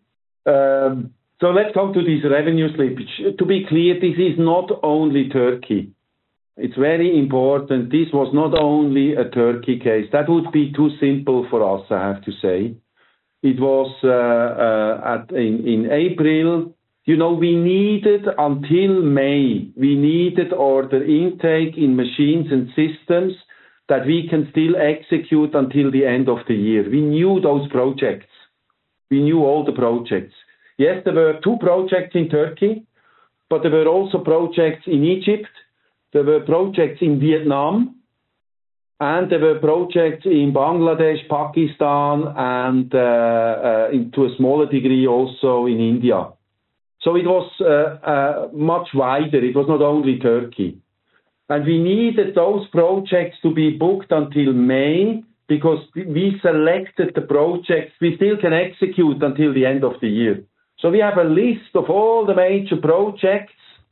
um, So let's come to this revenue slippage. To be clear, this is not only Turkey. It's very important. This was not only a Turkey case. That would be too simple for us, I have to say. It was uh, uh, at, in, in April. You know, we needed until May, we needed order intake in machines and systems that we can still execute until the end of the year. We knew those projects. We knew all the projects. Yes, there were two projects in Turkey, but there were also projects in Egypt, there were projects in Vietnam, and there were projects in Bangladesh, Pakistan, and uh, uh, in, to a smaller degree also in India. So it was uh, uh, much wider. It was not only Turkey. And we needed those projects to be booked until May, because we selected the projects we still can execute until the end of the year. So we have a list of all the major projects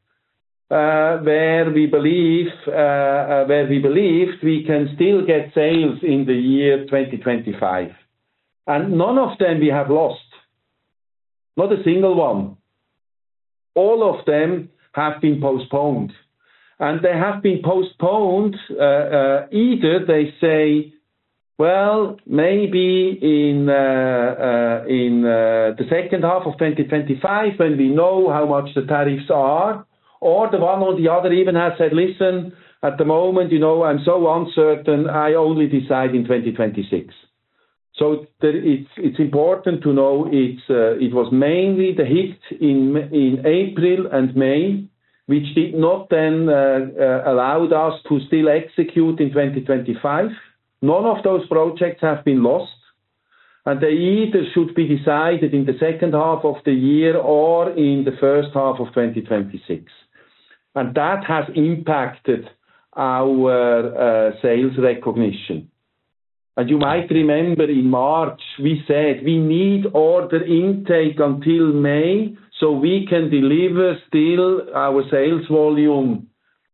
uh, where we believe uh, uh, where we believed we can still get sales in the year twenty twenty-five, and none of them we have lost, not a single one. All of them have been postponed, and they have been postponed. Uh, uh, either they say, well, maybe in uh, uh, in uh, the second half of twenty twenty-five, when we know how much the tariffs are, or the one or the other even has said, listen, at the moment, you know, I'm so uncertain, I only decide in twenty twenty-six. So there, it's it's important to know it's uh, it was mainly the hit in in April and May, which did not then uh, uh, allowed us to still execute in twenty twenty-five. None of those projects have been lost, and they either should be decided in the second half of the year or in the first half of twenty twenty-six. And that has impacted our uh, sales recognition. And you might remember in March, we said we need order intake until May so we can deliver still our sales volume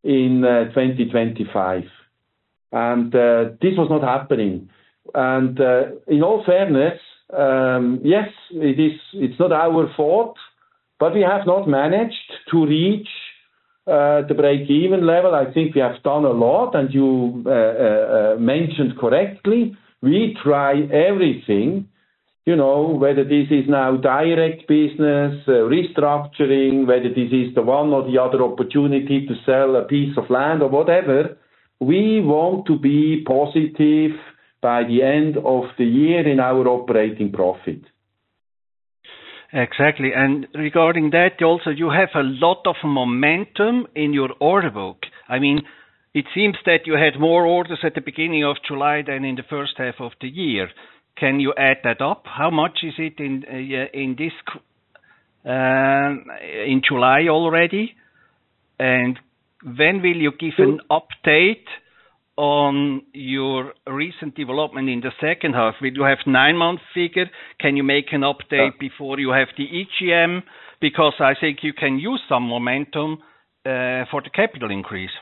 in uh, twenty twenty-five. And uh, this was not happening. And uh, in all fairness, um, yes, it is, it's not our fault, but we have not managed to reach uh, the break-even level. I think we have done a lot, and you uh, uh, mentioned correctly, we try everything, you know, whether this is now direct business, uh, restructuring, whether this is the one or the other opportunity to sell a piece of land or whatever. We want to be positive by the end of the year in our operating profit. Exactly. And regarding that, also, you have a lot of momentum in your order book. I mean, it seems that you had more orders at the beginning of July than in the first half of the year. Can you add that up? How much is it in uh, in this uh, in July already? And when will you give an update on your recent development in the second half? Will you have nine-month figure? Can you make an update before you have the E G M? Because I think you can use some momentum uh, for the capital increase.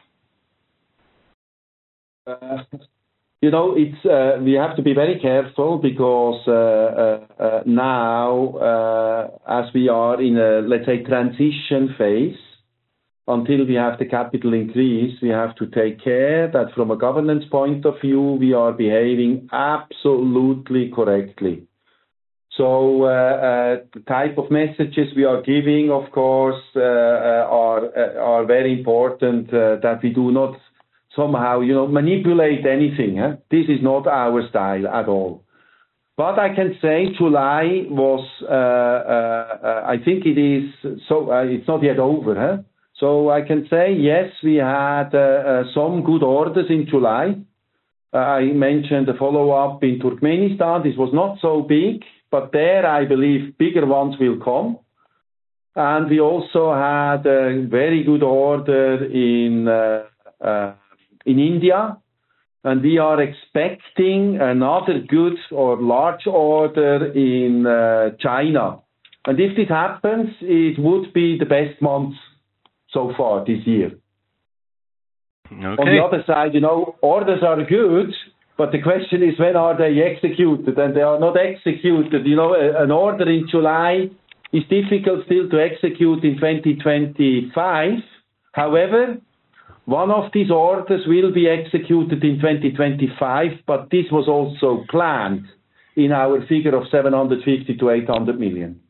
Uh, you know, it's uh, we have to be very careful because uh, uh, uh, now, uh, as we are in a, let's say, transition phase, until we have the capital increase, we have to take care that from a governance point of view, we are behaving absolutely correctly. So uh, uh, the type of messages we are giving, of course, uh, are uh, are very important, uh, that we do not somehow, you know, manipulate anything. Huh? This is not our style at all. But I can say July was, uh, uh, I think it is, so uh, it's not yet over. Huh? So I can say, yes, we had uh, uh, some good orders in July. Uh, I mentioned the follow-up in Turkmenistan. This was not so big, but there I believe bigger ones will come. And we also had a very good order in uh, uh, in India, and we are expecting another good or large order in uh, China. And if this happens, it would be the best month so far this year. Okay. On the other side, you know, orders are good, but the question is, when are they executed? And they are not executed. You know, an order in July is difficult still to execute in twenty twenty-five. However, one of these orders will be executed in twenty twenty-five, but this was also planned in our figure of seven hundred fifty to eight hundred million.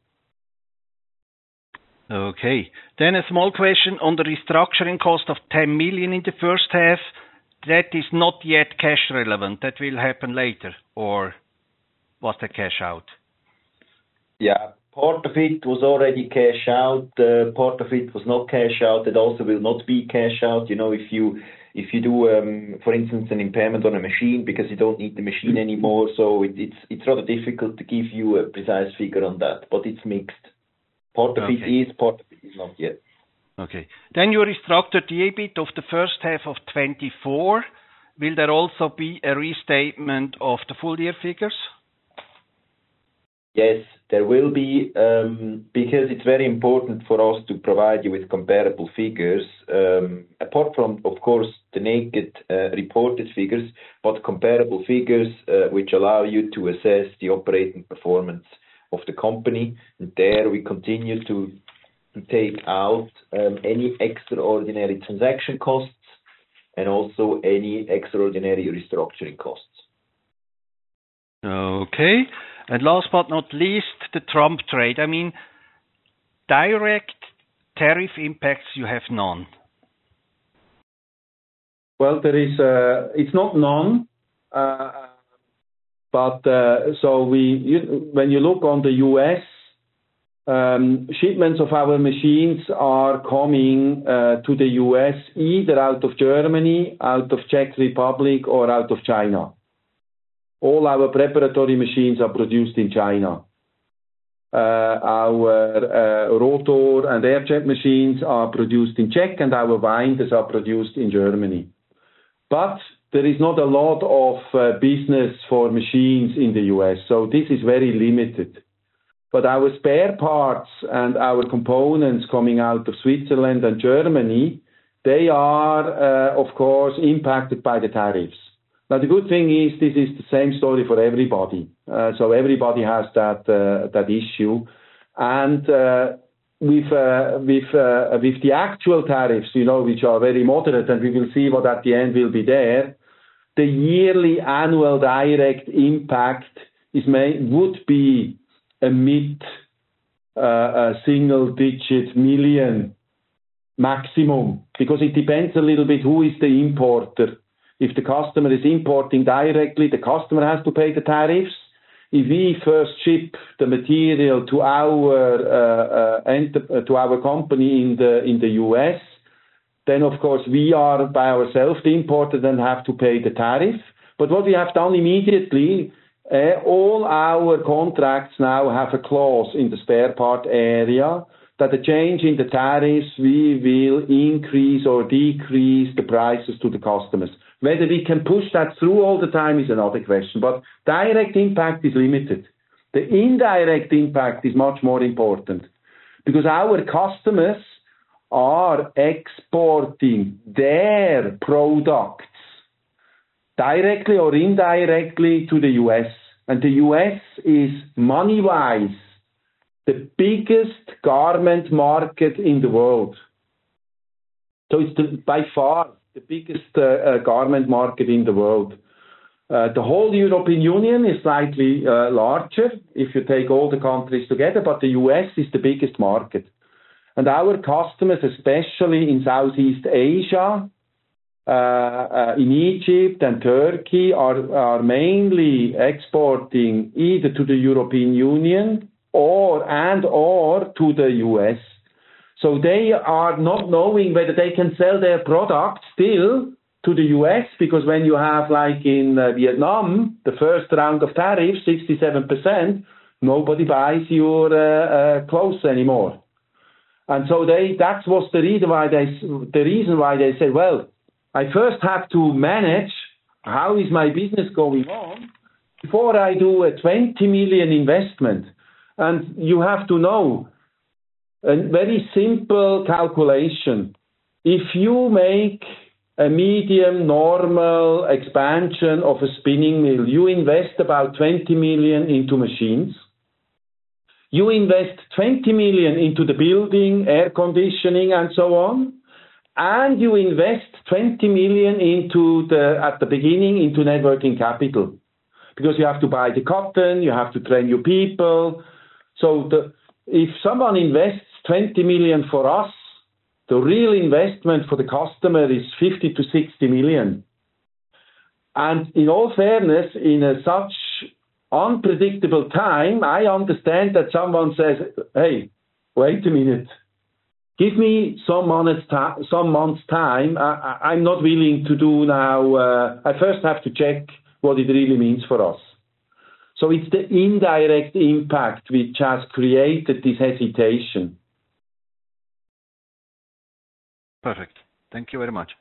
Okay. Then a small question on the restructuring cost of ten million in the first half. That is not yet cash relevant. That will happen later, or was the cash out? Yeah, part of it was already cash out. Uh, part of it was not cash out. It also will not be cash out. You know, if you if you do, um, for instance, an impairment on a machine because you don't need the machine anymore, so it, it's it's rather difficult to give you a precise figure on that. But it's mixed. Part of Okay. it is, part of it is not yet. Okay. Then you restructured the E B I T of the first half of twenty-four. Will there also be a restatement of the full year figures? Yes, there will be, um, because it's very important for us to provide you with comparable figures, um, apart from, of course, the naked uh, reported figures, but comparable figures uh, which allow you to assess the operating performance of the company. And there we continue to, to take out um, any extraordinary transaction costs and also any extraordinary restructuring costs. Okay. And last but not least, the Trump trade. I mean, direct tariff impacts you have none. Well, there is, uh, it's not none, uh, but uh, so we, you, when you look on the U S, um, shipments of our machines are coming uh, to the U S either out of Germany, out of Czech Republic, or out of China. All our preparatory machines are produced in China. Uh, our uh, rotor and air-jet machines are produced in Czech, and our winders are produced in Germany. But there is not a lot of uh, business for machines in the U S, so this is very limited. But our spare parts and our components coming out of Switzerland and Germany, they are, uh, of course, impacted by the tariffs. Now, the good thing is this is the same story for everybody. Uh, so everybody has that uh, that issue. And uh, with, uh, with, uh, with the actual tariffs, you know, which are very moderate, and we will see what at the end will be there, the yearly annual direct impact is may, would be a mid uh, a single digit million maximum, because it depends a little bit who is the importer. If the customer is importing directly, the customer has to pay the tariffs. If we first ship the material to our uh, uh, enter, uh, to our company in the in the U S, then of course we are by ourselves the importer and have to pay the tariff. But what we have done immediately, uh, all our contracts now have a clause in the spare part area that the change in the tariffs, we will increase or decrease the prices to the customers. Whether we can push that through all the time is another question, but direct impact is limited. The indirect impact is much more important, because our customers are exporting their products directly or indirectly to the U S. And the U S is money-wise the biggest garment market in the world. So it's the, by far the biggest uh, uh, garment market in the world. Uh, the whole European Union is slightly uh, larger if you take all the countries together, but the U S is the biggest market. And our customers, especially in Southeast Asia, uh, uh, in Egypt and Turkey, are, are mainly exporting either to the European Union or and or to the U S. So they are not knowing whether they can sell their product still to the U S, because when you have, like in uh, Vietnam, the first round of tariffs, sixty-seven percent, nobody buys your uh, uh, clothes anymore. And so they that was the reason why they the reason why they said, well, I first have to manage how is my business going on before I do a twenty million investment. And you have to know a very simple calculation. If you make a medium normal expansion of a spinning mill, you invest about twenty million into machines. You invest twenty million into the building, air conditioning, and so on. And you invest twenty million into the, at the beginning, into net working capital. Because you have to buy the cotton, you have to train your people. So the, if someone invests twenty million for us, the real investment for the customer is fifty to sixty million. And in all fairness, in a such unpredictable time, I understand that someone says, hey, wait a minute, give me some months, ta- some months time. I, I, I'm not willing to do now. Uh, I first have to check what it really means for us. So it's the indirect impact which has created this hesitation. Perfect. Thank you very much.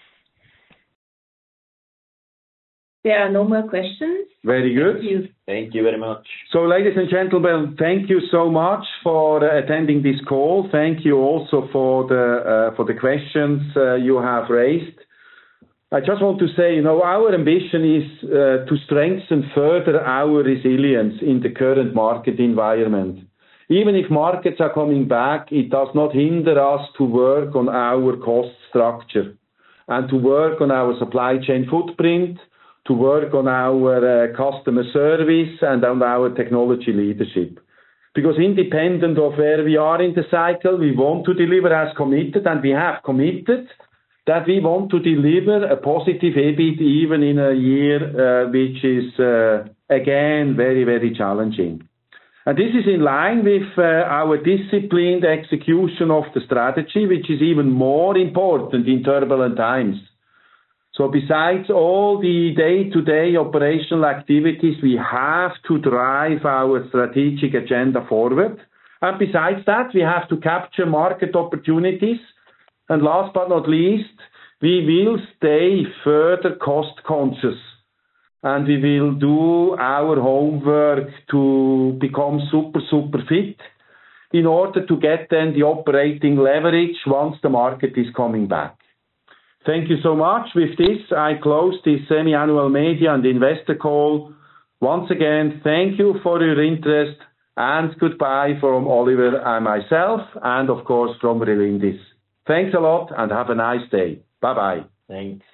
There are no more questions. Very good. Thank you. Thank you very much. So, ladies and gentlemen, thank you so much for uh, attending this call. Thank you also for the uh, for the questions uh, you have raised. I just want to say, you know, our ambition is uh, to strengthen further our resilience in the current market environment. Even if markets are coming back, it does not hinder us to work on our cost structure and to work on our supply chain footprint, to work on our uh, customer service and on our technology leadership. Because independent of where we are in the cycle, we want to deliver as committed, and we have committed that we want to deliver a positive EBIT even in a year uh, which is, uh, again, very, very challenging. And this is in line with uh, our disciplined execution of the strategy, which is even more important in turbulent times. So besides all the day-to-day operational activities, we have to drive our strategic agenda forward. And besides that, we have to capture market opportunities. And last but not least, we will stay further cost conscious. And we will do our homework to become super, super fit in order to get then the operating leverage once the market is coming back. Thank you so much. With this, I close this semi-annual media and investor call. Once again, thank you for your interest, and goodbye from Oliver and myself, and of course from Relindis. Thanks a lot and have a nice day. Bye-bye. Thanks.